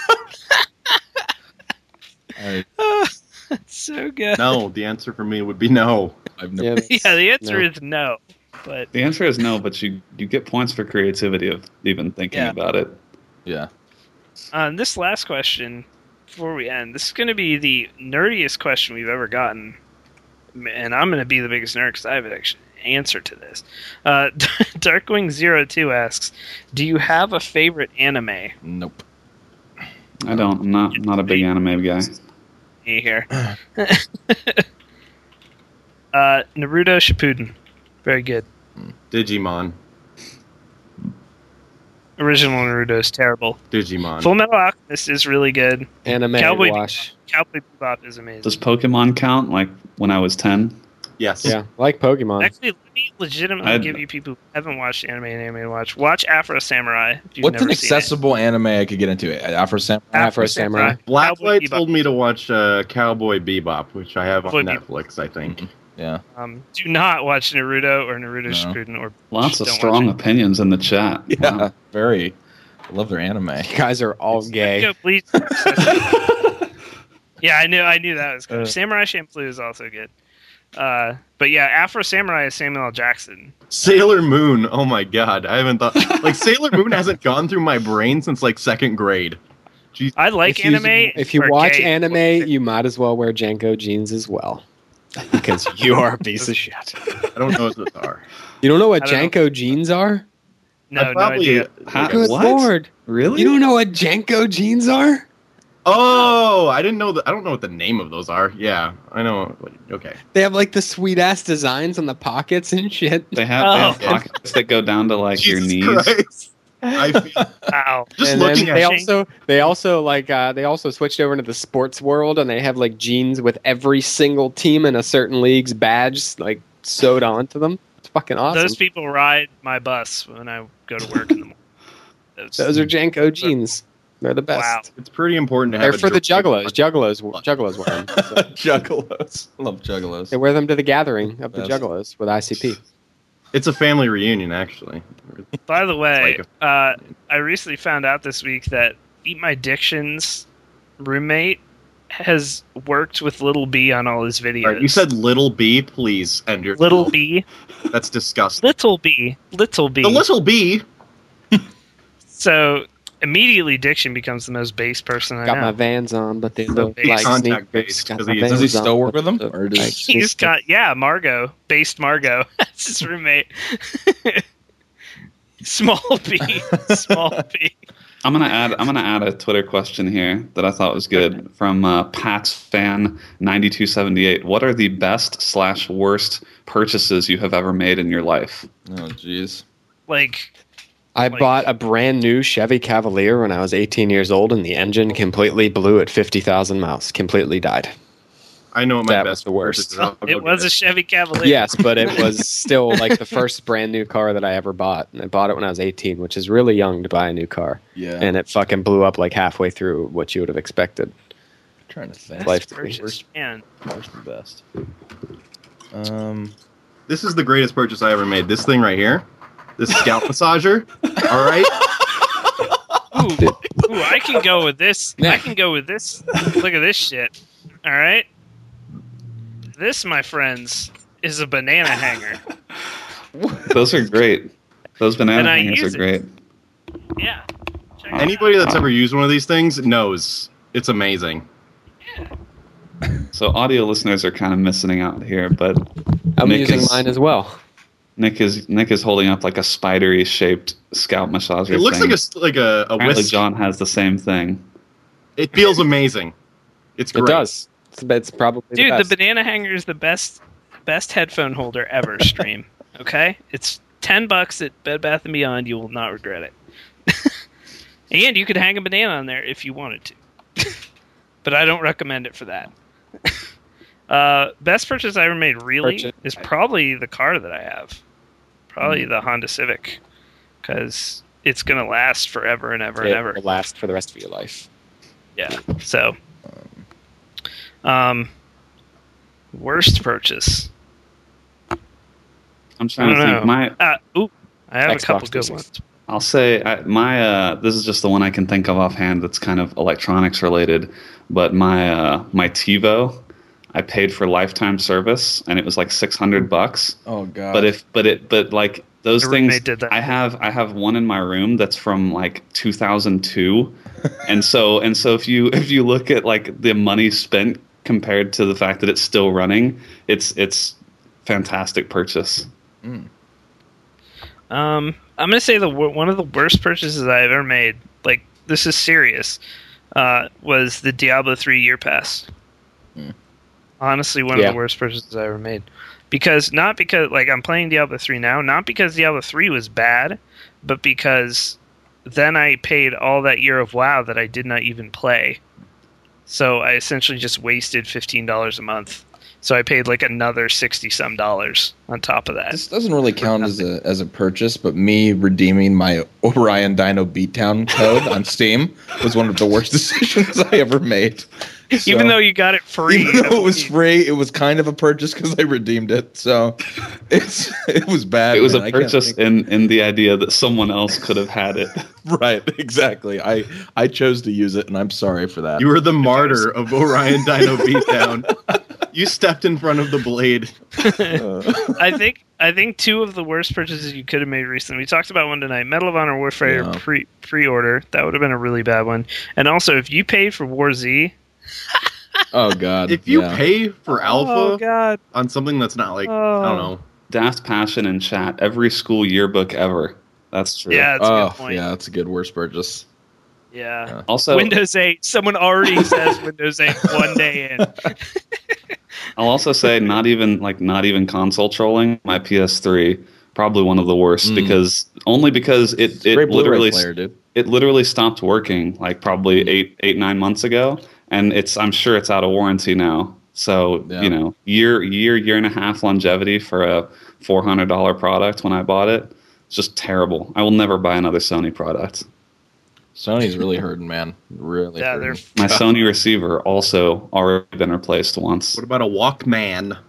I, That's so good. No, the answer for me would be no. I've Yeah, never. that's- Yeah, the answer no. is no. But The answer is no, but you you get points for creativity of even thinking Yeah. about it. Yeah. on this last question, before we end, this is going to be the nerdiest question we've ever gotten, and I'm going to be the biggest nerd because I have an actual answer to this. Uh, Darkwing zero two asks, "Do you have a favorite anime?" Nope. I don't. I'm not not a big anime guy. Me here. uh, Naruto Shippuden, very good. Digimon. Original Naruto is terrible. Digimon. Full Metal Alchemist is really good. Anime Cowboy wash. Cowboy Bebop is amazing. Does Pokemon count? Like when I was ten? Yes. Yeah, I like Pokemon. Actually, let me legitimately I'd- give you people who haven't watched anime and anime to watch. Watch Afro Samurai. If you've What's never an seen it. accessible anime I could get into? Afro Samurai. Afro Samurai. Cowboy Blacklight Bebop. told me to watch uh, Cowboy Bebop, which I have on Cowboy Bebop. Netflix, I think. Yeah. Um, do not watch Naruto or Naruto No. Shippuden or Lots of don't strong watch it. opinions in the chat. Yeah. Wow. Very. I love their anime. You guys are all gay. Go, please. Yeah, I knew. I knew that was good. Uh. Samurai Champloo is also good. Uh, but yeah, Afro Samurai is Samuel L. Jackson. Sailor Moon. Oh my god. I haven't thought. Like, Sailor Moon hasn't gone through my brain since, like, second grade. Jeez. I like If you- anime. If you for watch gay- anime, you might as well wear Janko jeans as well. Because you are a piece of shit. I don't know what those are. You don't know what I don't know. Janko jeans are? no, I no probably, idea. Ha- Good what? lord. Really? You don't know what Janko jeans are? Oh, I didn't know that. I don't know what the name of those are. Yeah, I know. Okay. They have like the sweet ass designs on the pockets and shit. They have, they have Oh. pockets that go down to like your Jesus knees. Christ. I feel, Wow. just and looking then they at also they also like uh, they also switched over into the sports world and they have like jeans with every single team in a certain league's badge like sewed onto them. It's fucking awesome. Those people ride my bus when I go to work in the morning. Those, Those are Janko jeans. They're the best. Wow. it's pretty important to have. They're a for the joke- juggalos. Juggalos, juggalos wear them. So Juggalos. I love Juggalos. they wear them to the gathering of the Best. juggalos with I C P. It's a family reunion, actually. By the way, It's uh, I recently found out this week that Eat My Diction's roommate has worked with Little B on all his videos. All right, you said Little B, please end your. Little B, That's disgusting. Little B, Little B. The Little B. So immediately, Diction becomes the most base person I Got know. my Vans on, but they look base like contact sneakers. base, Got 'cause my he- Vans Does he still on, work with them, but or does- like He's sneakers. got yeah, Margot, based Margot. That's his roommate. Small B, small B. I'm gonna add. I'm gonna add a Twitter question here that I thought was good from uh, Pat's fan ninety-two seventy-eight. What are the best slash worst purchases you have ever made in your life? Oh, jeez. Like I Like- bought a brand new Chevy Cavalier when I was eighteen years old, and the engine completely blew at fifty thousand miles. Completely died. I know what my That was best the worst. purchase is. I'll go it was get a Chevy Cavalier. Yes, but it was still like the first brand new car that I ever bought. And I bought it when I was eighteen, which is really young to buy a new car. Yeah. And it fucking blew up like halfway through what you would have expected. I'm trying to think. Best life to be. purchase. Man, Where's the best? Um. This is the greatest purchase I ever made. This thing right here, this scalp massager. All right. ooh, ooh, I can go with this. I can go with this. Look at this shit. All right. This, my friends, is a banana hanger. Those are great. Those banana And I hangers use are great. Yeah. Check it out. Anybody that's ever used one of these things knows it's amazing. So audio listeners are kind of missing out here, but I'm Nick using is- mine as well. Nick is Nick is holding up like a spidery shaped scalp massager. It looks thing. like a s- like a, a Apparently whisk. John has the same thing. It feels amazing. It's It great. does. It's, it's probably Dude, the the best. banana hanger is the best best headphone holder ever, Stream. Okay, it's ten bucks at Bed Bath and Beyond. You will not regret it. And you could hang a banana on there if you wanted to, but I don't recommend it for that. uh, best purchase I ever made really Purchase. is probably the car that I have, probably Mm. the Honda Civic, because it's gonna last forever and ever and It ever. will last for the rest of your life. Yeah. So, um, worst purchase. I'm I trying to don't think. know. My, Uh, ooh, I have Xbox a couple good three ones. sixty. I'll say I, my. Uh, this is just the one I can think of offhand. That's kind of electronics related. But my uh, my TiVo, I paid for lifetime service, and it was like six hundred bucks. Oh god. But if but it but like those My things, roommate did that. I have I have one in my room that's from like two thousand two, and so and so if you if you look at like the money spent compared to the fact that it's still running, it's it's fantastic purchase. Um, I'm gonna say the wor- one of the worst purchases I've ever made. Like this is serious. Uh, was the Diablo three year pass. Hmm. Honestly, one Yeah. of the worst purchases I ever made. Because not because like I'm playing Diablo three now, not because Diablo three was bad, but because then I paid all that year of WoW that I did not even play. So I essentially just wasted fifteen dollars a month. So I paid like another sixty some dollars on top of that. This doesn't really count as a as a purchase, but me redeeming my Orion Dino Beatdown code on Steam was one of the worst decisions I ever made. So, Even though you got it free. even though it was free, it was kind of a purchase because I redeemed it. So it's it was bad. It was man. a I can't purchase think- in in the idea that someone else could have had it. right, exactly. I I chose to use it, and I'm sorry for that. You were the martyr of Orion Dino Beatdown. You stepped in front of the blade. I think I think two of the worst purchases you could have made recently. We talked about one tonight. Medal of Honor Warfare Yeah. pre pre order. That would have been a really bad one. And also, if you paid for War Z, Oh god. If you yeah. pay for oh alpha god, on something that's not like, I Oh. don't know. Daft Passion in chat. Every school yearbook ever. That's true. yeah, that's a Oh good point. yeah, that's a good worst purchase. Yeah. Yeah. Also, Windows eight. Someone already says Windows eight one day in. I'll also say not even like not even console trolling. My P S three probably one of the worst Mm. because only because it it Great Blu-ray literally player, dude. it literally stopped working like probably Mm. eight eight nine months ago, and it's I'm sure it's out of warranty now. So Yeah. you know, year year year and a half longevity for a four hundred dollar product when I bought it. It's just terrible. I will never buy another Sony product. Sony's really hurting, man. Really. Yeah, hurting. My Sony receiver also already been replaced once. What about a Walkman?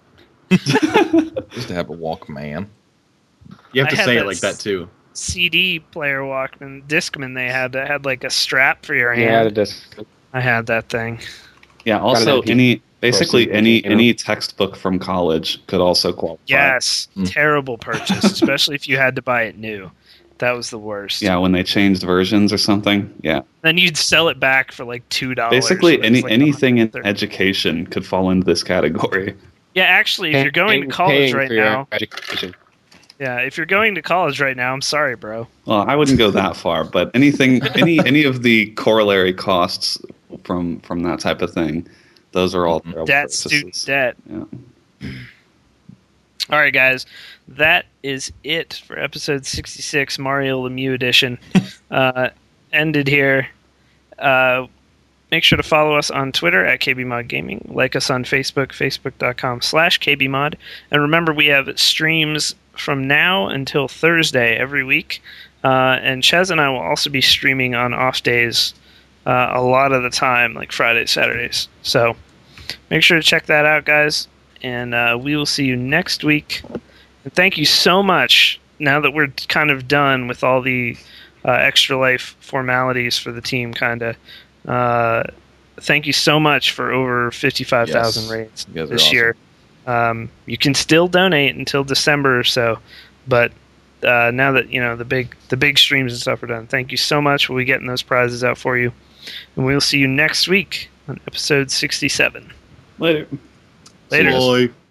Used to have a Walkman. You have I to had say it that like that too. C D player Walkman, Discman. They had that had like a strap for your hand. Yeah, the disc. I had that thing. Yeah. Also, Got an any basically person, any you know? any textbook from college could also qualify. Yes, Mm. terrible purchase, especially if you had to buy it new. That was the worst. Yeah, when they changed versions or something. Yeah. Then you'd sell it back for like two dollars. Basically, any like anything in thirty. education could fall into this category. Yeah, actually, if you're going to Paying- college paying right for your now, education. yeah, if you're going to college right now, I'm sorry, bro. Well, I wouldn't go that far, but anything, any any of the corollary costs from from that type of thing, those are all terrible Debt, purchases. student debt. Yeah. All right, guys, that is it for episode sixty-six, Mario Lemieux edition. uh, ended here. Uh, make sure to follow us on Twitter at K B Mod Gaming. Like us on Facebook, facebook.com slash KBMod. And remember, we have streams from now until Thursday every week. Uh, and Chaz and I will also be streaming on off days uh, a lot of the time, like Fridays, Saturdays. So make sure to check that out, guys. And uh, we will see you next week. And thank you so much. Now that we're kind of done with all the uh, extra life formalities for the team, kind of. Uh, thank you so much for over fifty-five thousand Yes. raids You guys are this awesome. year. Um, you can still donate until December or so, but uh, now that you know the big the big streams and stuff are done, thank you so much. We'll be getting those prizes out for you, and we'll see you next week on episode sixty-seven. Later. Later. Boy.